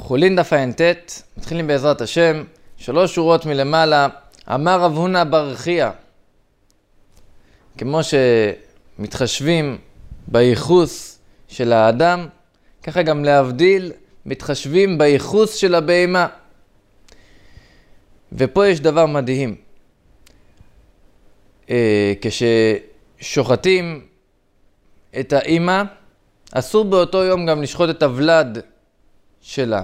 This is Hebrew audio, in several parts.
חולין דף ע"ט, מתחילים בעזרת השם, 3 שורות מלמעלה. אמר רב הונא בר חייא, כמו שמתחשבים בייחוס של האדם, ככה גם להבדיל מתחשבים בייחוס של הבהמה. ופה יש דבר מדהים. כששוחטים את האמא, אסור באותו יום גם לשחוט את הוולד שלה.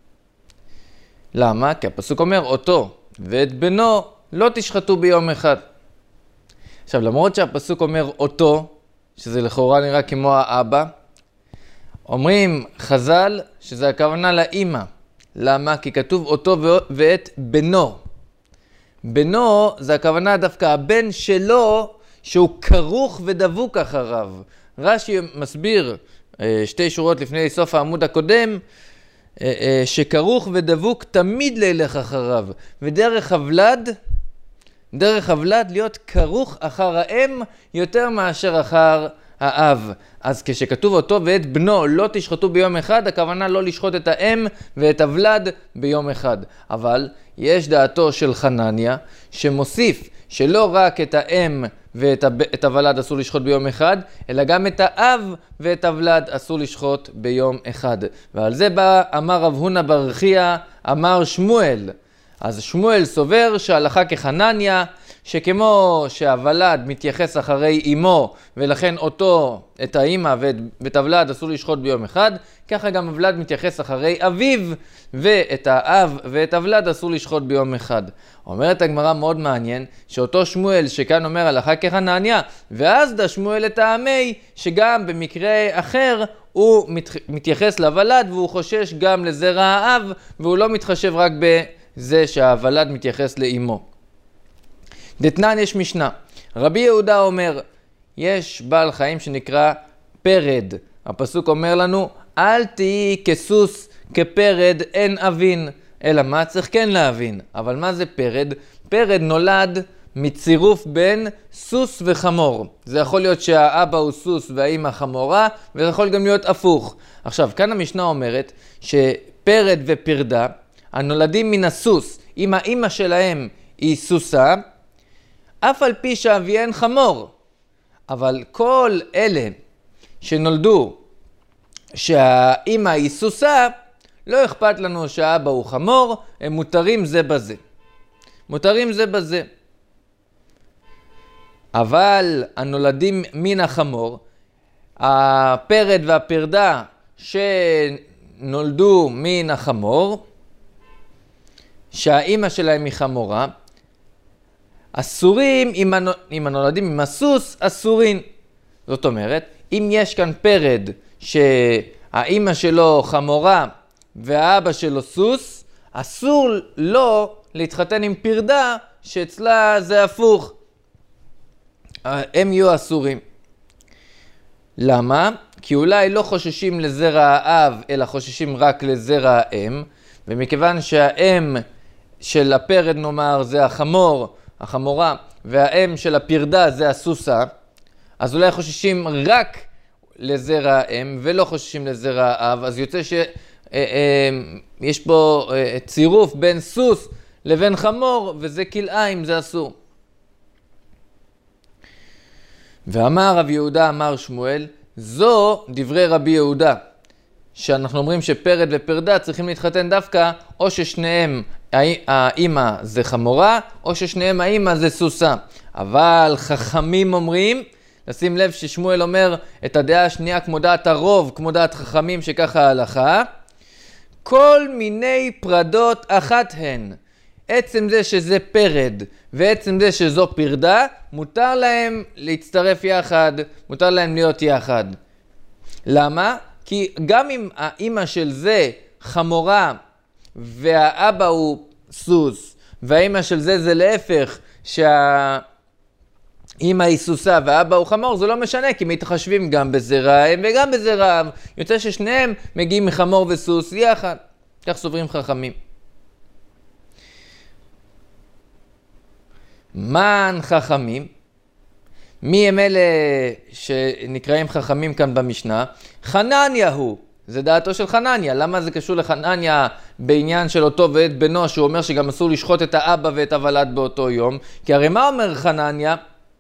למה? כי הפסוק אומר אותו ואת בנו לא תשחטו ביום אחד. עכשיו, למרות שהפסוק אומר אותו, שזה לכאורה נראה כמו האבא, אומרים חז"ל שזה הכוונה לאמא. למה? כי כתוב אותו ואת בנו. בנו זה הכוונה דווקא הבן שלו שהוא כרוך ודבוק אחריו. רש"י מסביר 2 שורות לפני סוף העמוד הקודם, שכרוך ודבוק תמיד לילך אחריו. ודרך הוולד להיות כרוך אחר האם יותר מאשר אחר האב. אז כשכתוב אותו ואת בנו לא תשחטו ביום אחד, הכוונה לא לשחוט את האם ואת הוולד ביום אחד. אבל יש דעתו של חנניה שמוסיף שלא רק את האם ואת הוולד אסור לשחוט ביום אחד, אלא גם את האב ואת הוולד אסור לשחוט ביום אחד. ועל זה בא אמר רב הונא בר חייא, אמר שמואל. אז שמואל סובר שההלכה כחנניה, שכמו שהוולד מתייחס אחרי אמו, ולכן אותו, את האמא ואת הוולד אסור לשחוט ביום אחד, ככה גם הוולד מתייחס אחרי אביו, ואת האב ואת הוולד אסור לשחוט ביום אחד. אומרת הגמרא מאוד מעניין, שאותו שמואל שכאן אומר הלכה כחנניה, ואז דה שמואל את העמי, שגם במקרה אחר הוא מתייחס לוולד, והוא חושש גם לזרע האב, והוא לא מתחשב רק בזה שהוולד מתייחס לאמו. דתנן יש משנה. רבי יהודה אומר, יש בעל חיים שנקרא פרד. הפסוק אומר לנו, אל תהי כסוס כפרד אין אבין. אלא מה? צריך כן להבין. אבל מה זה פרד? פרד נולד מצירוף בין סוס וחמור. זה יכול להיות שהאבא הוא סוס והאמא חמורה, וזה יכול גם להיות הפוך. עכשיו, כאן המשנה אומרת שפרד ופרדה, הנולדים מן הסוס, אם האמא שלהם היא סוסה, אף על פי שאביהן חמור. אבל כל אלה שנולדו שהאמא היא סוסה, לא אכפת לנו שהאבא הוא חמור, הם מותרים זה בזה. מותרים זה בזה. אבל הנולדים מן החמור, הפרד והפרדה שנולדו מן החמור, שהאמא שלהם היא חמורה, אסורים אם הנולדים עם הסוס, אסורים. זאת אומרת, אם יש כאן פרד שהאמא שלו חמורה והאבא שלו סוס, אסור לו להתחתן עם פרדה שאצלה זה הפוך. הם יהיו אסורים. למה? כי אולי לא חוששים לזרע האב, אלא חוששים רק לזרע האם, ומכיוון שהאם של הפרד נאמר זה החמורה, והאם של הפרדה זה הסוסה, אז אולי חוששים רק לזרע האם ולא חוששים לזרע האב, אז יוצא שיש פה צירוף בין סוס לבין חמור, וזה כלאיים, זה אסור. ואמר רב יהודה, אמר שמואל, זו דברי רבי יהודה, שאנחנו אומרים שפרד ופרדה צריכים להתחתן דווקא, או ששניהם האמא זה חמורה, או ששניהם האמא זה סוסה. אבל חכמים אומרים, לשים לב ששמואל אומר את הדעה השנייה כמו דעת הרוב, כמו דעת חכמים שככה ההלכה, כל מיני פרדות אחת הן. עצם זה שזה פרד ועצם זה שזו פרדה, מותר להם להצטרף יחד, מותר להם להיות יחד. למה? כי גם אם האמא של זה חמורה והאבא הוא סוס, והאמא של זה להפך, שהאמא היא סוסה והאבא הוא חמור, זה לא משנה, כי מתחשבים גם בזרע האם וגם בזרע האב. יוצא ששניהם מגיעים מחמור וסוס יחד. כך סוברים חכמים. מן חכמים? מי הם אלה שנקראים חכמים כאן במשנה? חנניה הוא. זה דעתו של חנניה. למה זה קשור לחנניה בעניין של אותו ואת בנו, שהוא אומר שגם אסור לשחוט את האבא ואת הוולד באותו יום? כי הרי מה אומר חנניה?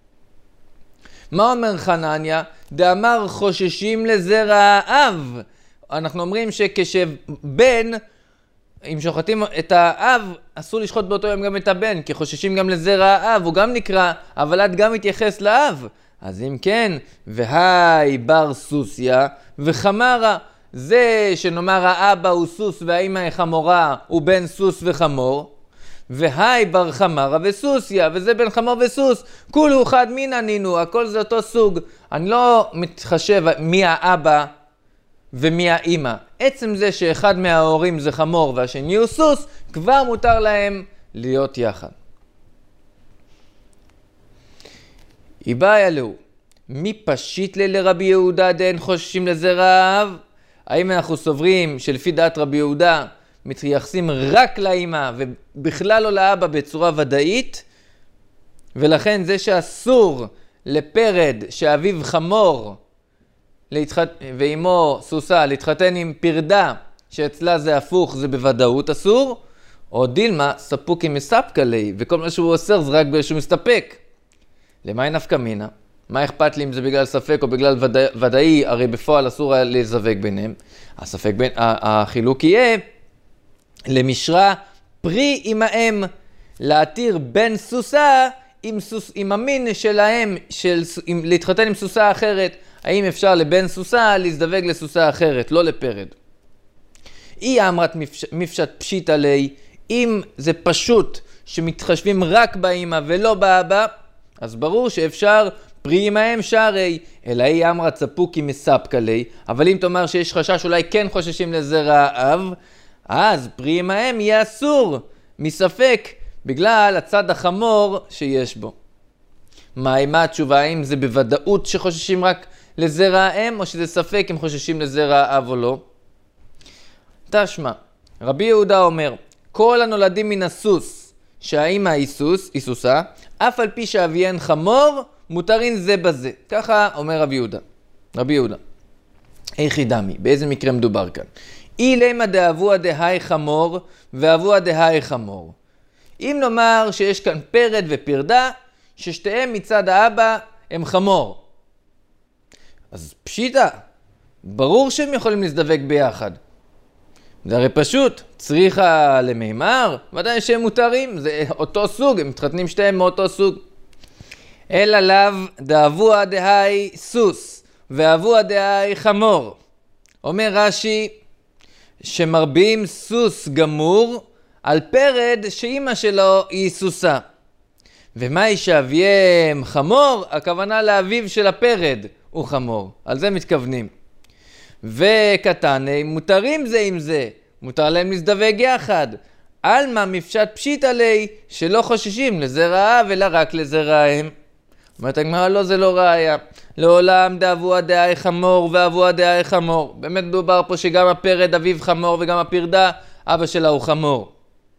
מה אומר חנניה? דאמר חוששים לזרע האב. אנחנו אומרים שכשבן, אם שוחטים את האב, אסור לשחוט באותו יום גם את הבן, כי חוששים גם לזרע האב, הוא גם נקרא, הוולד גם מתייחס לאב. אז אם כן, והי בר סוסיה וחמרה, זה שנאמר האבא הוא סוס והאמא היא חמורה, הוא בן סוס וחמור, והי בר חמרה וסוסיה, וזה בן חמור וסוס, כולו חד מינא נינו, הכל זה אותו סוג. אני לא מתחשב מי האבא ומי האמא. עצם זה שאחד מההורים זה חמור והשני הוא סוס, כבר מותר להם להיות יחד. איבאי לו, מי פשיט לרבי יהודה דאין חוששים לזרע האב? האם אנחנו סוברים שלפי דעת רבי יהודה מתייחסים רק לאמא ובכלל לא לאבא בצורה ודאית, ולכן זה שאסור לפרד שאביו חמור ואימו סוסה להתחתן עם פרדה שאצלה זה הפוך, זה בוודאות אסור, או דילמה ספוקי מספקה לי, וכל מה שהוא אוסר זה רק שהוא מסתפק. למה היא נפקא מינה? מה אכפת לי אם זה בגלל ספק או בגלל ודאי? הרי בפועל אסור לזווג ביניהם. החילוק יהיה למשרה פרי עם האם, להתיר בן סוסה עם המין שלהם, להתחתן עם סוסה אחרת. האם אפשר לבן סוסה להזדווג לסוסה אחרת, לא לפרד? היא אמרת מפשט פשיט עלי, אם זה פשוט שמתחשבים רק באמא ולא באבא, אז ברור שאפשר פרי עמהם שערי, אלא היא אמרה צפוקי מספקה לי, אבל אם תאמר שיש חשש אולי כן חוששים לזרע האב, אז פרי עמהם יהיה אסור, מספק, בגלל הצד החמור שיש בו. מה התשובה? האם זה בוודאות שחוששים רק לזרע האם, או שזה ספק אם חוששים לזרע האב או לא? תשמע, רבי יהודה אומר, כל הנולדים מן הסוס, שהאמא היא סוסה, אף על פי שאביהן חמור, מותרין זה בזה. ככה אומר רבי יהודה. איך ידמי? באיזה מקרה מדובר כאן? אילמה דאבוה דהי חמור ואבוה דהי חמור. אם נאמר שיש כאן פרד ופרדה, ששתיהם מצד האבא הם חמור. אז פשיטה, ברור שהם יכולים להזדווג ביחד. זה הרי פשוט, צריכה למימר, ודאי שהם מותרים, זה אותו סוג, הם מתחתנים שתיהם מאותו סוג. אלא לאו דאבוה דהי סוס, ואבוה דהי חמור. אומר רש"י, שמרבים סוס גמור על פרד שאימא שלו היא סוסה. ומה היא שאביהם חמור? הכוונה לאביו של הפרד הוא חמור, על זה מתכוונים. וקטני מותרים זה עם זה, מותר להם להזדווג יחד. אלמה מפשט פשיט עלי שלא חוששים לזרע האב אלא רק לזרע האם. אומרת הגמרא, לא, זה לא ראיה. לעולם דאבוה דהי חמור ואבוה דהי חמור. באמת מדובר פה שגם הפרד אביו חמור וגם הפרדה אבא שלה הוא חמור.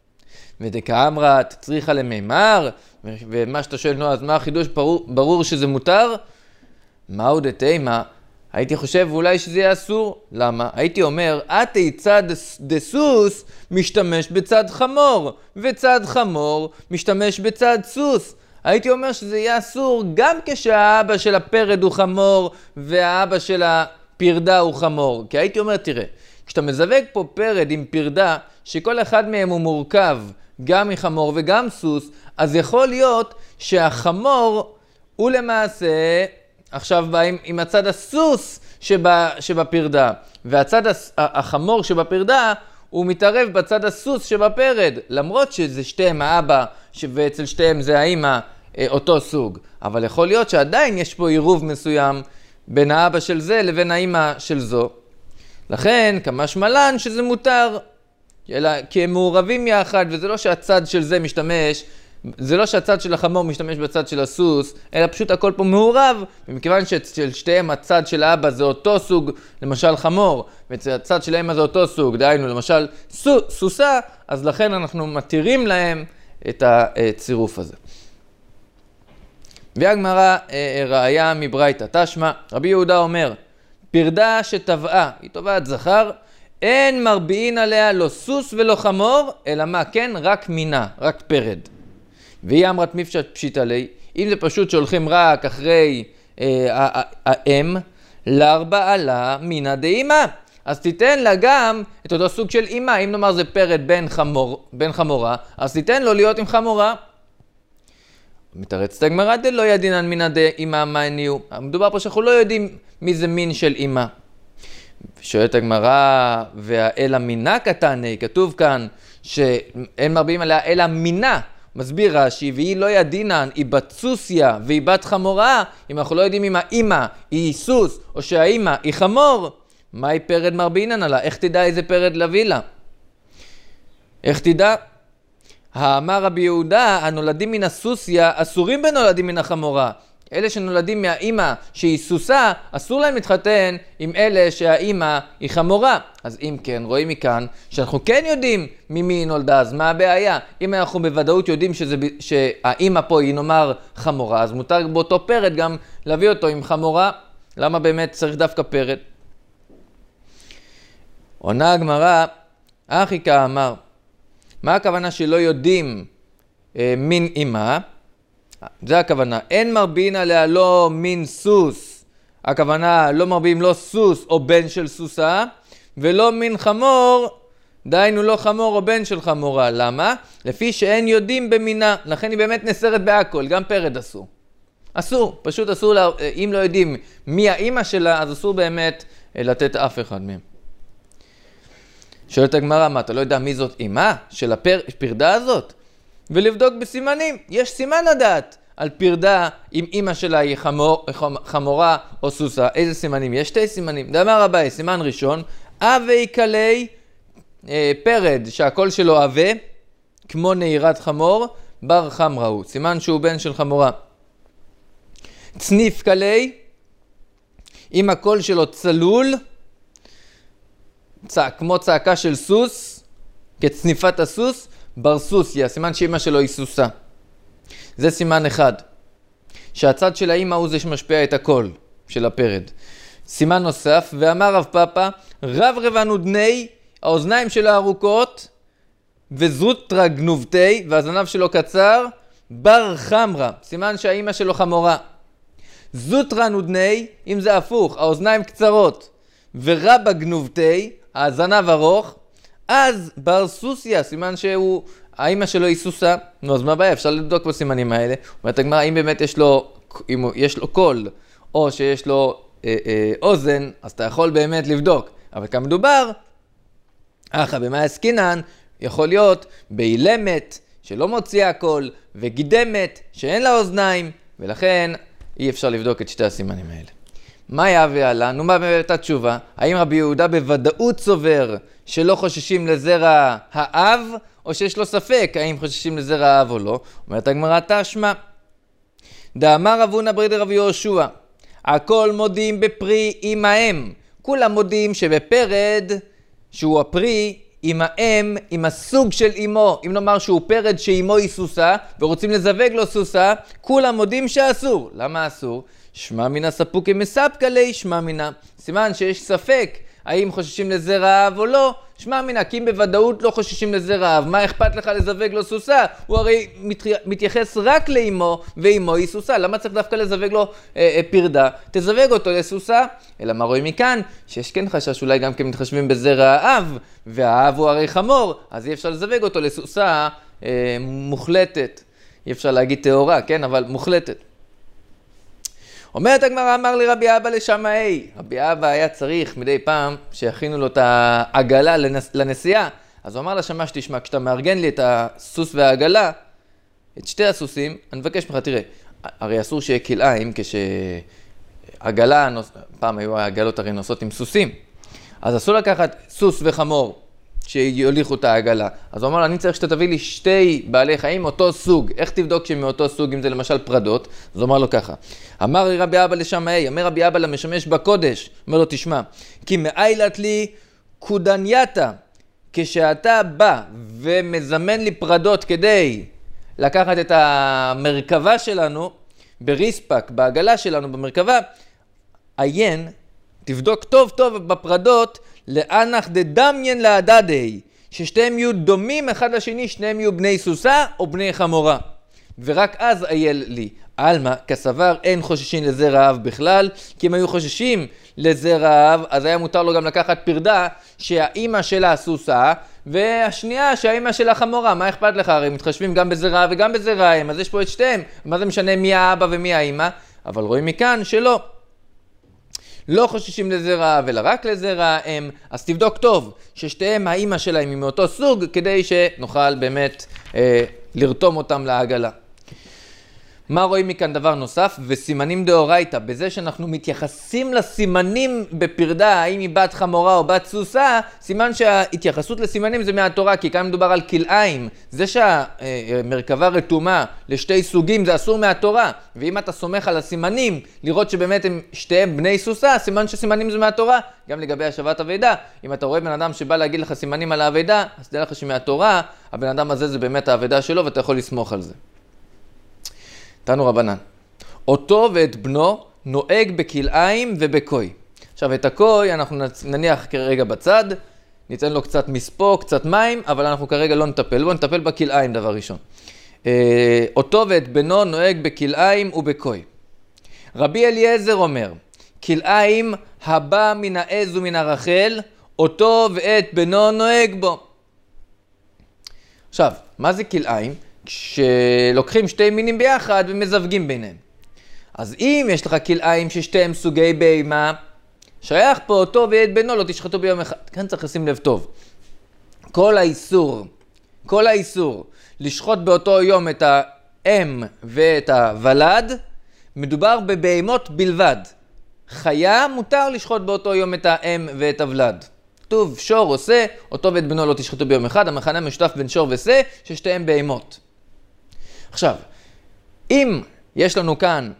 ודקאמרת צריכה למימר, ומה שאתה שואל, נו, אז מה החידוש? ברור שזה מותר? מהו דתימה? הייתי חושב אולי שזה יהיה אסור. למה? הייתי אומר, אתי צד דסוס משתמש בצד חמור, וצד חמור משתמש בצד סוס. הייתי אומר שזה יהיה אסור גם כשהאבא של הפרד הוא חמור והאבא של הפרדה הוא חמור. כי הייתי אומר, תראה, כשאתה מזווג פה פרד עם פרדה, שכל אחד מהם הוא מורכב גם מחמור וגם סוס, אז יכול להיות שהחמור הוא למעשה עכשיו בא עם הצד הסוס שבפרדה, והצד החמור שבפרדה הוא מתערב בצד הסוס שבפרד, למרות שזה שתיהם האבא ואצל שתיהם זה האמא אותו סוג. אבל יכול להיות שעדיין יש פה עירוב מסוים בין האבא של זה לבין האמא של זו. לכן כמשמע לן שזה מותר, כי הם מעורבים יחד, וזה לא שהצד של זה משתמש, זה לא שהצד של החמור משתמש בצד של הסוס, אלא פשוט הכל פה מעורב, ומכיוון שאצל שתיהם הצד של האבא זה אותו סוג, למשל חמור, ואצל הצד של האמא זה אותו סוג, דהיינו למשל סוסה, אז לכן אנחנו מתירים להם את הצירוף הזה. והגמרא ראיה מברייתא, תשמע, רבי יהודה אומר, פרדה שטבעה, היא טובעת זכר, אין מרביעין עליה לא סוס ולא חמור, אלא מה? כן, רק מינה, רק פרד. והיא אמרת מפשט פשיטה לי, אם זה פשוט שהולכים רק אחרי האם, לארבע עלה מינה דאימה. אז תיתן לה גם את אותו סוג של אימה, אם נאמר זה פרד בן חמורה, אז תיתן לו להיות עם חמורה. מתרצת הגמרא דלא ידינן מינה דאימה מניו. מדובר פה שאנחנו לא יודעים מי זה מין של אימה. שואלת הגמרא, והאלה מינה קטני, כתוב כאן שאין מרבים עליה אלא מינה. מסביר רש"י, והיא לא ידינן, היא בת סוסיה והיא בת חמורה. אם אנחנו לא יודעים אם האימא היא סוס או שהאימא היא חמור, מהי פרד מרבינן עלה? איך תדע איזה פרד להביא לה? איך תדע? האמר רבי יהודה, הנולדים מן הסוסיה אסורים בנולדים מן החמורה. אלה שנולדים מהאימא שהיא סוסה, אסור להם להתחתן עם אלה שהאימא היא חמורה. אז אם כן, רואים מכאן שאנחנו כן יודעים ממי היא נולדה, אז מה הבעיה? אם אנחנו בוודאות יודעים שהאימא פה היא נאמר חמורה, אז מותר באותו פרד גם להביא אותו עם חמורה. למה באמת צריך דווקא פרד? עונה הגמרא, אחי כאמר, מה הכוונה שלא יודעים מין אימא? זה הכוונה, אין מרבין עליה לא מין סוס, הכוונה לא מרבים לא סוס או בן של סוסה, ולא מין חמור, דיינו לא חמור או בן של חמורה. למה? לפי שאין יודעים במינה, לכן היא באמת נסרת בהכל, גם פרד אסור. אסור, פשוט אסור, אם לא יודעים מי האימא שלה, אז אסור באמת לתת אף אחד מהם. שואלת הגמרא, מה, אתה לא יודע מי זאת אימא של הפרדה הזאת? ולבדוק בסימנים, יש סימן לדעת על פרדה אם אימא שלה היא חמורה או סוסה. איזה סימנים? יש שתי סימנים. דאמר רבי, סימן ראשון, אבי קלי פרד שהקול שלו אבה, כמו נעירת חמור, בר חמרה הוא. סימן שהוא בן של חמורה. צניף קלי, אם הקול שלו צלול, כמו צעקה של סוס, כצניפת הסוס, בר סוסיה, סימן שאמא שלו היא סוסה. זה סימן אחד. שהצד של האמא הוא זה שמשפיע את הקול של הפרד. סימן נוסף, ואמר רב פאפא, רב רבנו דני, האוזניים שלו ארוכות, וזרוטרה גנובתי, והזנב שלו קצר, בר חמרה, סימן שהאמא שלו חמורה. זוטרה נודני, אם זה הפוך, האוזניים קצרות, ורבה גנובתי, הזנב ארוך, אז בר סוסיה, סימן האמא שלו היא סוסה. נו, אז מה הבעיה? אפשר לבדוק בסימנים האלה. אומרת הגמרא, אם באמת יש לו קול, או שיש לו אוזן, אז אתה יכול באמת לבדוק. אבל כאן מדובר, במה עסקינן, יכול להיות באילמת, שלא מוציאה קול, וגידמת, שאין לה אוזניים, ולכן אי אפשר לבדוק את שתי הסימנים האלה. מה יהווה עלה? נו, מה באמת התשובה? האם רבי יהודה בוודאות סובר שלא חוששים לזרע האב, או שיש לו ספק האם חוששים לזרע האב או לא? אומרת הגמרא תשמע. דאמר רב הונא ברי דרבי יהושע, הכל מודים בפרי עם האם. כולם מודים שבפרד, שהוא הפרי, עם האם, עם הסוג של אמו. אם נאמר שהוא פרד שאמו היא סוסה, ורוצים לזווג לו סוסה, כולם מודים שאסור. למה אסור? שמע מינה ספוקי מספקא לי, שמע מינה. סימן שיש ספק האם חוששים לזרע האב או לא, שמע מינה, כי אם בוודאות לא חוששים לזרע האב, מה אכפת לך לזווג לו סוסה? הוא הרי מתייחס רק לאמו, ואמו היא סוסה. למה צריך דווקא לזווג לו פרדה? תזווג אותו לסוסה. אלא מה רואים מכאן? שיש כן חשש, אולי גם כן מתחשבים בזרע האב, והאב הוא הרי חמור, אז אי אפשר לזווג אותו לסוסה מוחלטת. אי אפשר להגיד טהורה, כן? אבל מוחלטת. אומרת הגמרא, אמר לי רבי אבא לשמאי. רבי אבא היה צריך מדי פעם שיכינו לו את העגלה לנסיעה. אז הוא אמר לשמש, תשמע, כשאתה מארגן לי את הסוס והעגלה, את שתי הסוסים, אני מבקש ממך, תראה, הרי אסור שיהיה כלאיים כשעגלה, פעם היו העגלות הרי נוסעות עם סוסים. אז אסור לקחת סוס וחמור שיוליכו את העגלה. אז הוא אמר, אני צריך שאתה תביא לי שתי בעלי חיים, אותו סוג. איך תבדוק שהם מאותו סוג, אם זה למשל פרדות? אז הוא אמר לו ככה, אמר לי רבי אבא לשמאי, אומר רבי אבא למשמש בקודש, אומר לו, תשמע, כי מאילת לי קודנייתה, כשאתה בא ומזמן לי פרדות כדי לקחת את המרכבה שלנו, בריספק, בעגלה שלנו, במרכבה, עיין, תבדוק טוב טוב בפרדות, לאנח דדמיין להדדי, ששתיהם יהיו דומים אחד לשני, שניהם יהיו בני סוסה או בני חמורה. ורק אז אייל לי. אלמה, כסבר אין חוששים לזרע האב בכלל, כי אם היו חוששים לזרע האב, אז היה מותר לו גם לקחת פרדה שהאימא שלה סוסה, והשנייה שהאימא שלה חמורה. מה אכפת לך? הרי מתחשבים גם בזרע האב וגם בזרע האם, אז יש פה את שתיהם. מה זה משנה מי האבא ומי האימא? אבל רואים מכאן שלא. לא חוששים לזרע האב אלא רק לזרע האם, אז תבדוק טוב ששתיהם האימא שלהם היא מאותו סוג, כדי שנוכל באמת לרתום אותם לעגלה. מה רואים מכאן דבר נוסף? וסימנים דאורייתא, בזה שאנחנו מתייחסים לסימנים בפרדה, האם היא בת חמורה או בת סוסה, סימן שההתייחסות לסימנים זה מהתורה, כי כאן מדובר על כלאיים. זה שהמרכבה רתומה לשתי סוגים זה אסור מהתורה, ואם אתה סומך על הסימנים, לראות שבאמת הם שתיהם בני סוסה, סימן שסימנים זה מהתורה, גם לגבי השבת אבידה. אם אתה רואה בן אדם שבא להגיד לך סימנים על האבידה, אז תדע לך שמהתורה, הבן אדם הזה זה באמת האבידה שלו, ואתה יכול לסמוך על זה. תנו רבנן, אותו ואת בנו נוהג בכלאיים ובקוי. עכשיו את הקוי אנחנו נניח כרגע בצד, ניתן לו קצת מספו, קצת מים, אבל אנחנו כרגע לא נטפל בו, נטפל בכלאיים דבר ראשון. אותו ואת בנו נוהג בכלאיים ובקוי. רבי אליעזר אומר, כלאיים הבא מן העז ומן הרחל, אותו ואת בנו נוהג בו. עכשיו, מה זה כלאיים? כשלוקחים שתי מינים ביחד ומזווגים ביניהם. אז אם יש לך כלאיים ששתיהם סוגי בהמה, שייך פה אותו ואת בנו לא תשחטו ביום אחד. כאן צריך לשים לב טוב. כל האיסור לשחוט באותו יום את האם ואת הוולד, מדובר בבהמות בלבד. חיה מותר לשחוט באותו יום את האם ואת הוולד. כתוב שור עושה, אותו ואת בנו לא תשחטו ביום אחד, המכנה משותף בין שור ושה, ששתיהם בהמות. עכשיו, אם יש לנו כאן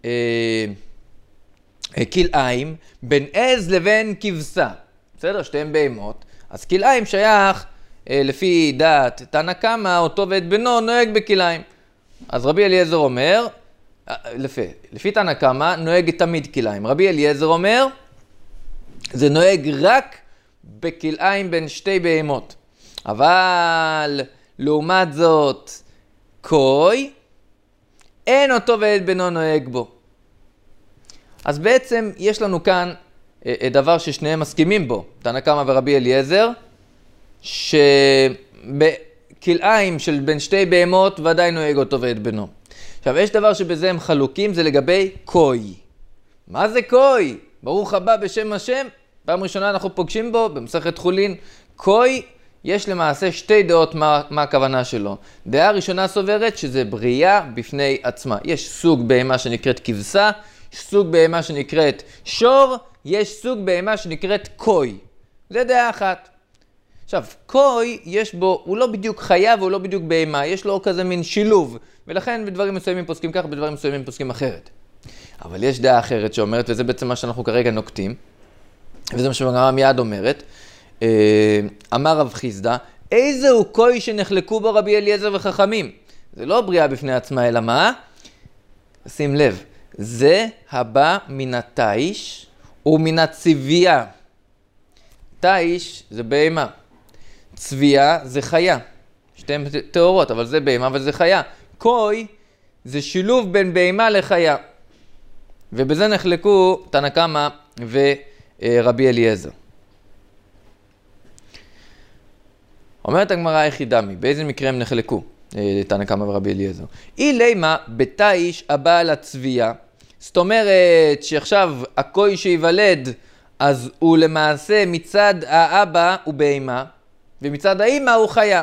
כלאיים בין עז לבין כבשה, בסדר? שתיהם בהמות, אז כלאיים שייך לפי דעת תנא קמא, אותו ואת בנו נוהג בכלאיים. אז רבי אליעזר אומר, לפי תנא קמא נוהג תמיד כלאיים. רבי אליעזר אומר, זה נוהג רק בכלאיים בין שתי בהמות. אבל לעומת זאת, קוי, אין אותו ואת בנו נוהג בו. אז בעצם יש לנו כאן דבר ששניהם מסכימים בו, תנא קמא ורבי אליעזר, שבכלאיים של בין שתי בהמות ודאי נוהג אותו ואת בנו. עכשיו, יש דבר שבזה הם חלוקים, זה לגבי קוי. מה זה קוי? ברוך הבא בשם השם. פעם ראשונה אנחנו פוגשים בו במסכת חולין. קוי, יש למעשה שתי דעות מה הכוונה שלו. דעה ראשונה סוברת שזה בריאה בפני עצמה. יש סוג בהמה שנקראת כבשה, יש סוג בהמה שנקראת שור, יש סוג בהמה שנקראת קוי. זה דעה אחת. עכשיו, קוי יש בו, הוא לא בדיוק חיה והוא לא בדיוק בהמה, יש לו כזה מין שילוב, ולכן בדברים מסוימים פוסקים כך, בדברים מסוימים פוסקים אחרת. אבל יש דעה אחרת שאומרת, וזה בעצם מה שאנחנו כרגע נוקטים, וזה מה שהגמרא מיד אומרת, אמר רב חיסדא, איזהו קוי שנחלקו בו רבי אליעזר וחכמים? זה לא בריאה בפני עצמה, אלא מה? שים לב, זה הבא מן התיש ומן הצבייה. תיש זה בהמה, צבייה זה חיה. שתיהן תאורות, אבל זה בהמה וזה חיה. קוי זה שילוב בין בהמה לחיה. ובזה נחלקו תנא קמא ורבי אליעזר. אומרת הגמרא איך ידמי, באיזה מקרה הם נחלקו, תנא קמא ורבי אליעזר. אילימה בתיש הבעל הצבייה, זאת אומרת שעכשיו הקוי שיוולד, אז הוא למעשה מצד האבא הוא בהמה, ומצד האמא הוא חיה.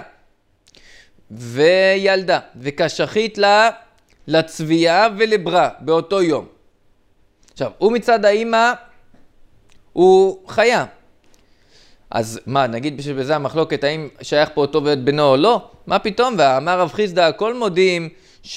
וילדה, וכשחית לה לצבייה ולברא באותו יום. עכשיו, הוא מצד האמא הוא חיה. אז מה, נגיד שבזה המחלוקת האם שייך פה אותו ואת בנו או לא? מה פתאום? ואמר רב חיסדא, הכל מודים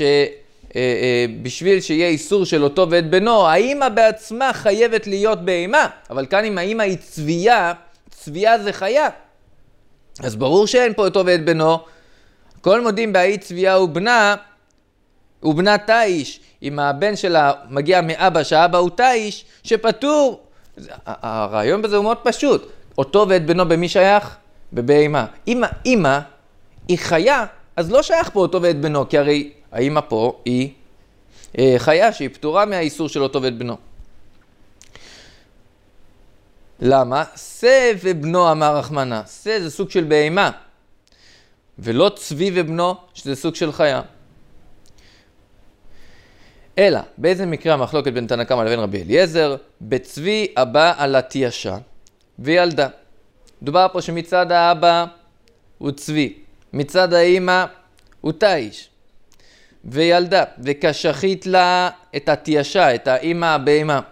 שבשביל שיהיה איסור של אותו ואת בנו, האמא בעצמה חייבת להיות בהמה. אבל כאן אם האמא היא צבייה, צבייה זה חיה. אז ברור שאין פה אותו ואת בנו. כל מודים בהאי צבייה ובנה תיש. אם הבן שלה מגיע מאבא שהאבא הוא תיש, שפטור הרעיון בזה הוא מאוד פשוט. אותו ואת בנו במי שייך? בבהמה. אם האמא היא חיה, אז לא שייך פה אותו ואת בנו, כי הרי האמא פה היא חיה שהיא פטורה מהאיסור של אותו ואת בנו. למה? שא ובנו אמר רחמנה. שא זה סוג של בהמה, ולא צבי ובנו שזה סוג של חיה. אלא, באיזה מקרה המחלוקת בין תנא קמא לבין רבי אליעזר? בצבי הבא על התיישה וילדה. דובר פה שמצד האבא הוא צבי, מצד האמא הוא תיש וילדה, וכשחית לה את התיישה, את האמא הבהמה.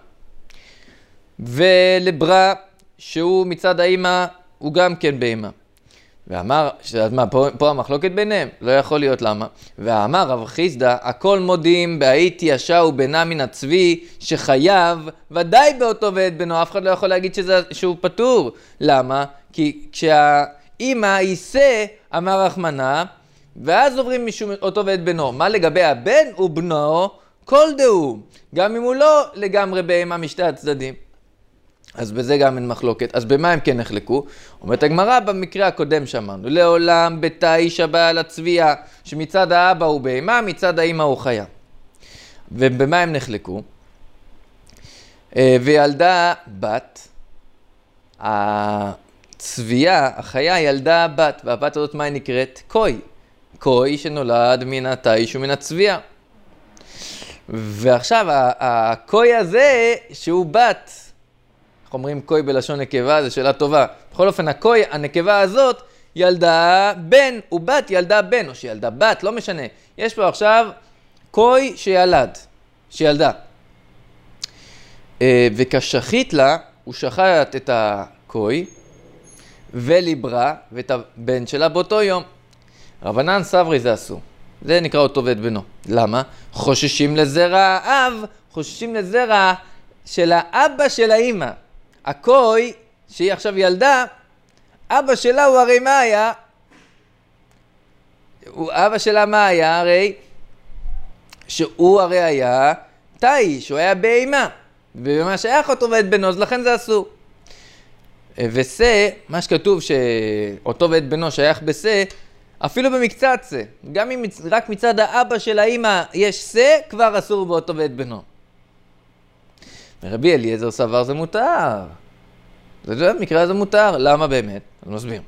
ולברא שהוא מצד האמא הוא גם כן בהמה. ואמר, אז מה, פה המחלוקת ביניהם? לא יכול להיות, למה? ואמר רב חיסדא, הכל מודים בהאית תיישה ובנה מן הצבי שחייב ודאי באותו ואת בנו. אף אחד לא יכול להגיד שהוא פטור. למה? כי כשהאמא היא שא אמר רחמנה, ואז עוברים משום אותו ואת בנו. מה לגבי הבן ובנו? כל דהו, גם אם הוא לא לגמרי בהמה משתי הצדדים. אז בזה גם אין מחלוקת. אז במה הם כן נחלקו? אומרת הגמרא במקרה הקודם שאמרנו, לעולם בתיש הבא על הצבייה, שמצד האבא הוא בהמה, מצד האמא הוא חיה. ובמה הם נחלקו? וילדה בת, הצבייה, החיה ילדה בת, והבת הזאת מה היא נקראת? קוי. קוי שנולד מן התיש ומן הצבייה. ועכשיו הקוי הזה שהוא בת, איך אומרים קוי בלשון נקבה? זו שאלה טובה. בכל אופן, הקוי, הנקבה הזאת, ילדה בן, ובת ילדה בן, או שילדה בת, לא משנה. יש פה עכשיו קוי שילדה. וכשחית לה, הוא שחט את הקוי, וליברא, ואת הבן שלה באותו יום. רבנן סברי זה אסור. זה נקרא אותו ואת בנו. למה? חוששים לזרע האב, חוששים לזרע של האבא של האמא. הקוי, שהיא עכשיו ילדה, אבא שלה הוא הרי מה היה? אבא שלה מה היה הרי? שהוא הרי היה תיש, הוא היה בהמה. ובמה שייך אותו ואת בנו, אז לכן זה אסור. ושא, מה שכתוב שאותו ואת בנו שייך בשא, אפילו במקצת שא. גם אם רק מצד האבא של האמא יש שא, כבר אסור באותו ואת בנו. רבי אליעזר סבר זה מותר. זה מקרה הזה מותר. למה באמת? אני מסביר.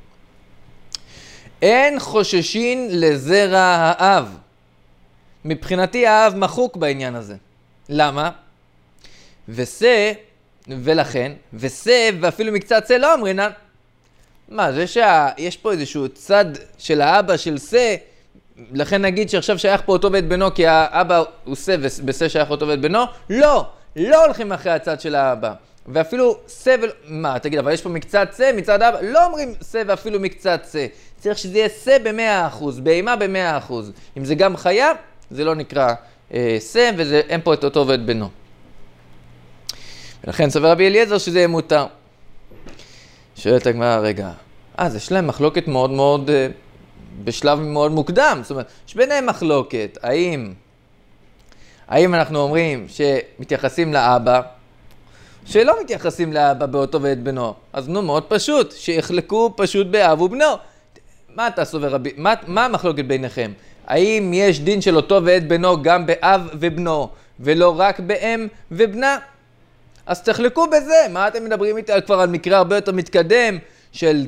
אין חוששין לזרע האב. מבחינתי האב מחוק בעניין הזה. למה? ושא, ולכן, ושא ואפילו מקצת שא לא אמרינן. מה, זה שיש פה איזשהו צד של האבא של שא, לכן נגיד שעכשיו שייך פה אותו ואת בנו כי האבא הוא שא ובשא שייך אותו ואת בנו? לא! לא הולכים אחרי הצד של האבא. ואפילו שא מה, תגיד, אבל יש פה מקצת שא מצד האבא? לא אומרים שא ואפילו מקצת שא. צריך שזה יהיה שא ב100%, בהמה ב100%. אם זה גם חיה, זה לא נקרא שא, ואין פה את אותו ואת בנו. ולכן סבר רבי אליעזר שזה יהיה מותר. שואלת הגמרא, רגע, אז יש להם מחלוקת מאוד מאוד, בשלב מאוד מוקדם. זאת אומרת, יש ביניהם מחלוקת, האם אנחנו אומרים שמתייחסים לאבא, שלא מתייחסים לאבא באותו ואת בנו. אז נו, מאוד פשוט, שיחלקו פשוט באב ובנו. מה אתה סובר רבי? מה המחלוקת ביניכם? האם יש דין של אותו ואת בנו גם באב ובנו, ולא רק באם ובנה? אז תחלקו בזה. מה אתם מדברים איתי כבר על מקרה הרבה יותר מתקדם של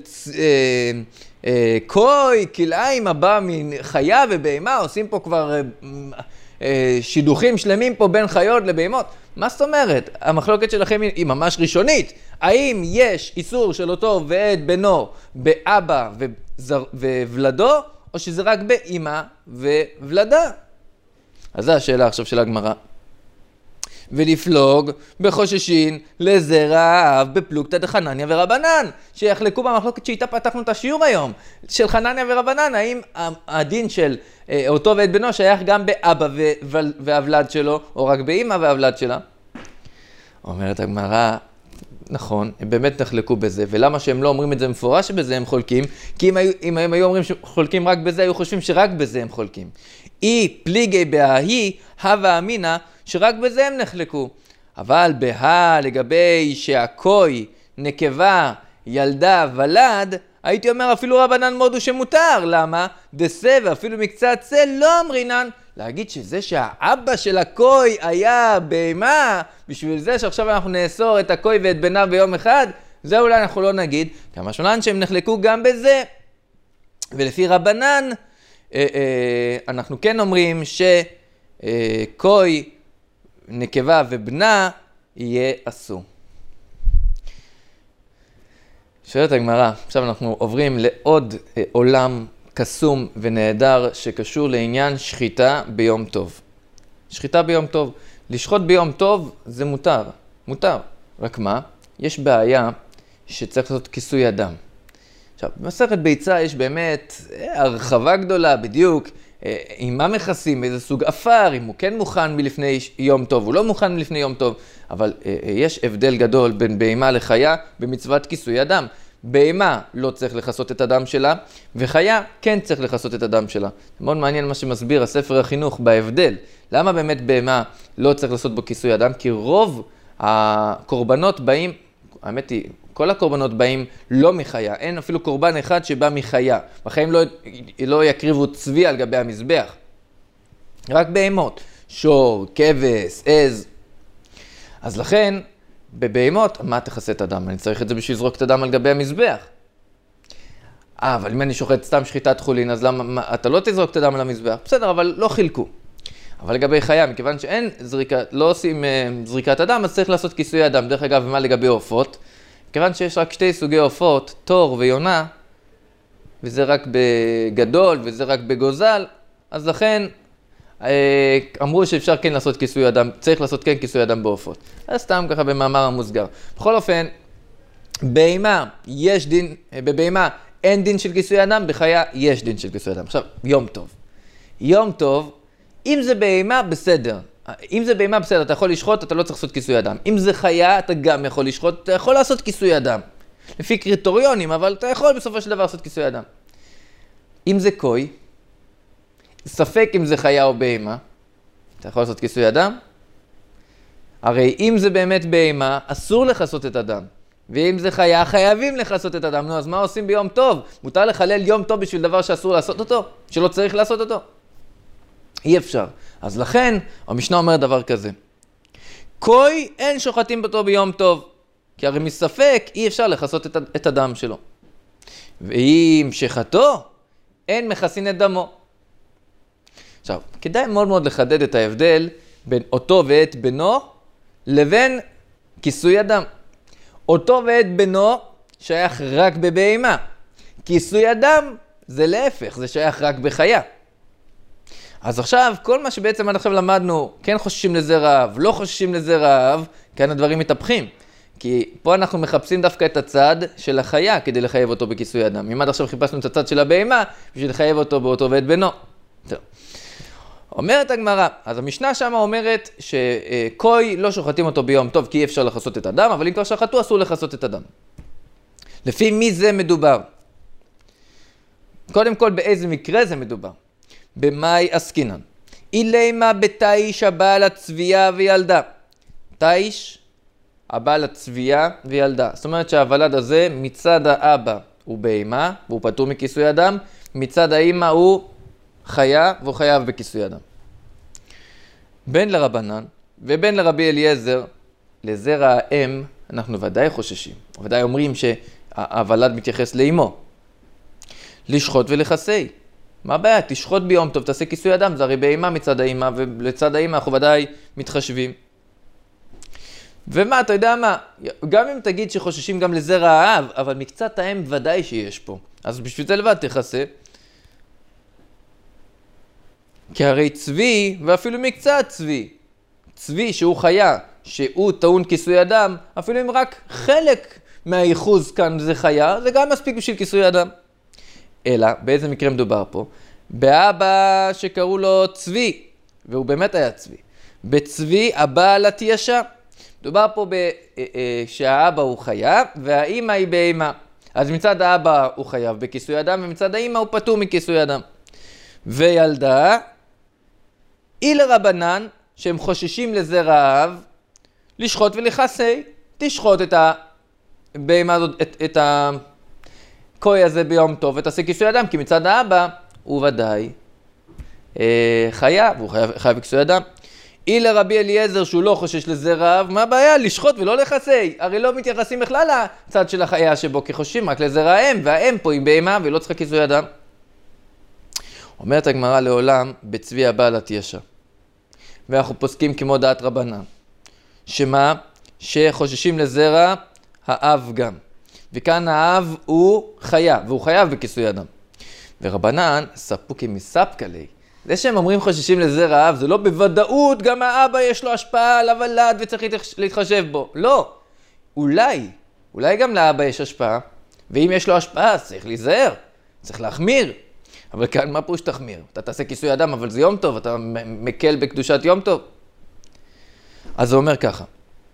קוי, כלאיים הבא מחיה ובהמה, עושים פה כבר שידוכים שלמים פה בין חיות לבהמות. מה זאת אומרת? המחלוקת שלכם היא ממש ראשונית. האם יש איסור של אותו ואת בנו באבא וולדו, או שזה רק באמא וולדה? אז זו השאלה עכשיו של הגמרא. ולפלוג בחוששין לזרע האב בפלוגתא דחנניה ורבנן, שיחלקו במחלוקת שאיתה פתחנו את השיעור היום, של חנניה ורבנן, האם הדין של אותו ואת בנו שייך גם באבא והוולד שלו, או רק באמא והוולד שלה? אומרת הגמרא, נכון, הם באמת נחלקו בזה, ולמה שהם לא אומרים את זה מפורש שבזה הם חולקים? כי אם הם היו אומרים שחולקים רק בזה, היו חושבים שרק בזה הם חולקים. אי פליגי בהאי, הווה אמינא, שרק בזה הם נחלקו. אבל לגבי שהקוי, נקבה, ילדה, ולד, הייתי אומר אפילו רבנן מודו שמותר. למה? דסה ואפילו מקצת צל לא אמרינן. להגיד שזה שהאבא של הקוי היה בהמה, בשביל זה שעכשיו אנחנו נאסור את הקוי ואת בניו ביום אחד, זה אולי אנחנו לא נגיד. כמה שולן שהם נחלקו גם בזה. ולפי רבנן, אנחנו כן אומרים שקוי, נקבה ובנה יהיה אסור. שואלת הגמרא, עכשיו אנחנו עוברים לעוד עולם קסום ונהדר שקשור לעניין שחיטה ביום טוב. שחיטה ביום טוב. לשחוט ביום טוב זה מותר. מותר. רק מה? יש בעיה שצריך לעשות כיסוי אדם. עכשיו, במסכת ביצה יש באמת הרחבה גדולה בדיוק, עם מה מכסים, איזה סוג אפר, אם הוא כן מוכן מלפני יום טוב, הוא לא מוכן מלפני יום טוב, אבל יש הבדל גדול בין בהמה לחיה במצוות כיסוי אדם. בהמה לא צריך לכסות את הדם שלה, וחיה כן צריך לכסות את הדם שלה. זה מאוד מעניין מה שמסביר הספר החינוך בהבדל. למה באמת בהמה לא צריך לעשות בו כיסוי אדם? כי רוב הקורבנות באים, האמת היא, כל הקורבנות באים לא מחיה, אין אפילו קורבן אחד שבא מחיה. בחיים לא יקריבו צבי על גבי המזבח. רק בהמות, שור, כבש, עז. אז לכן, בבהמות, מה תכסה את הדם? אני צריך את זה בשביל לזרוק את הדם על גבי המזבח. אבל אם אני שוחט סתם שחיטת חולין, אז למה, אתה לא תזרוק את הדם על המזבח? בסדר, אבל לא חילקו. אבל לגבי חיה, מכיוון שאין לא עושים זריקת הדם, אז צריך לעשות כיסוי הדם. דרך אגב, מה לגבי עופות? מכיוון שיש רק שתי סוגי עופות, תור ויונה, וזה רק בגדול וזה רק בגוזל, אז לכן אמרו שאפשר כן לעשות כיסוי אדם, צריך לעשות כן כיסוי אדם בעופות. אז סתם ככה במאמר המוסגר. בכל אופן, בבהמה אין דין של כיסוי אדם, בחיה יש דין של כיסוי אדם. עכשיו, יום טוב. יום טוב, אם זה בהמה, בסדר. אם זה בהמה, בסדר, אתה יכול לשחוט, אתה לא צריך לעשות כיסוי אדם. אם זה חיה, אתה גם יכול לשחוט, אתה יכול לעשות כיסוי אדם. לפי קריטריונים, אבל אתה יכול בסופו של דבר לעשות כיסוי אדם. אם זה קוי, ספק אם זה חיה או בהמה, אתה יכול לעשות כיסוי אדם. הרי אם זה באמת בהמה, אסור לכסות את הדם. ואם זה חיה, חייבים לכסות את הדם. נו, אז מה עושים ביום טוב? מותר לחלל יום טוב בשביל דבר שאסור לעשות אותו? שלא צריך לעשות אותו? אי אפשר. אז לכן, המשנה אומר דבר כזה. קוי אין שוחטים אותו ביום טוב. כי הרי מספק אי אפשר לכסות את הדם שלו. ואם שחטו, אין מכסין את דמו. עכשיו, כדאי מאוד מאוד לחדד את ההבדל בין אותו ואת בנו לבין כיסוי אדם. אותו ואת בנו שייך רק בבהמה. כיסוי אדם זה להפך, זה שייך רק בחיה. אז עכשיו, כל מה שבעצם עד עכשיו למדנו, כן חוששים לזה רעב, לא חוששים לזה רעב, כאן הדברים מתהפכים. כי פה אנחנו מחפשים דווקא את הצד של החיה כדי לחייב אותו בכיסוי אדם. אם עד עכשיו חיפשנו את הצד של הבהמה, בשביל לחייב אותו באותו ואת בנו. טוב. אומרת הגמרא, אז המשנה שמה אומרת שקוי לא שוחטים אותו ביום טוב כי אי אפשר לכסות את הדם, אבל אם כבר שחטו אסור לכסות את הדם. לפי מי זה מדובר? קודם כל באיזה מקרה זה מדובר? במאי עסקינן. אילמה בתאיש הבעל הצבייה וילדה. תאיש, הבעל הצבייה וילדה. זאת אומרת שהוולד הזה מצד האבא הוא בהמה, והוא פטור מכיסוי אדם, מצד האמא הוא חיה והוא חייב בכיסוי אדם. בין לרבנן ובין לרבי אליעזר, לזרע האם אנחנו ודאי חוששים. ודאי אומרים שהוולד מתייחס לאמו. לשחוט ולכסי. מה הבעיה? תשחוט ביום טוב, תעשה כיסוי אדם, זה הרי בהמה מצד האמא, ולצד האמא אנחנו ודאי מתחשבים. ומה, אתה יודע מה? גם אם תגיד שחוששים גם לזרע האב, אבל מקצת האם ודאי שיש פה. אז בשביל זה לבד תכסה. כי הרי צבי, ואפילו מקצת צבי, צבי שהוא חיה, שהוא טעון כיסוי אדם, אפילו אם רק חלק מהייחוז כאן זה חיה, זה גם מספיק בשביל כיסוי אדם. אלא, באיזה מקרה מדובר פה? באבא שקראו לו צבי, והוא באמת היה צבי. בצבי הבעל התיישה. מדובר פה שהאבא הוא חייב, והאמא היא בהמה. אז מצד האבא הוא חייב בכיסוי אדם, ומצד האמא הוא פטור מכיסוי אדם. וילדה, היא לרבנן, שהם חוששים לזרע האב, לשחוט ולכסי, תשחוט את הבהמה הזאת, את הקוי הזה ביום טוב, ותעשה כיסוי אדם, כי מצד האבא הוא ודאי חיה, והוא חייב בכיסוי אדם. אי לרבי אליעזר שהוא לא חושש לזרע אב, מה הבעיה? לשחוט ולא לכסי. הרי לא מתייחסים בכלל לצד של החיה שבו, כי חושבים רק לזרע האם, והאם פה עם בהמה ולא צריכה כיסוי אדם. אומרת הגמרא לעולם בצבי הבעל התיישה. ואנחנו פוסקים כמו דעת רבנן. שמה? שחוששים לזרע האב גם. וכאן האב הוא חיה, והוא חייב בכיסוי אדם. ורבנן ספוקי מספקא ליה. זה שהם אומרים חוששים לזרע האב, זה לא בוודאות גם האבא יש לו השפעה על הוולד וצריך להתחשב בו. לא. אולי גם לאבא יש השפעה, ואם יש לו השפעה אז צריך להיזהר, צריך להחמיר. אבל כאן מה פירוש תחמיר? אתה תעשה כיסוי אדם, אבל זה יום טוב, אתה מקל בקדושת יום טוב. אז הוא אומר ככה.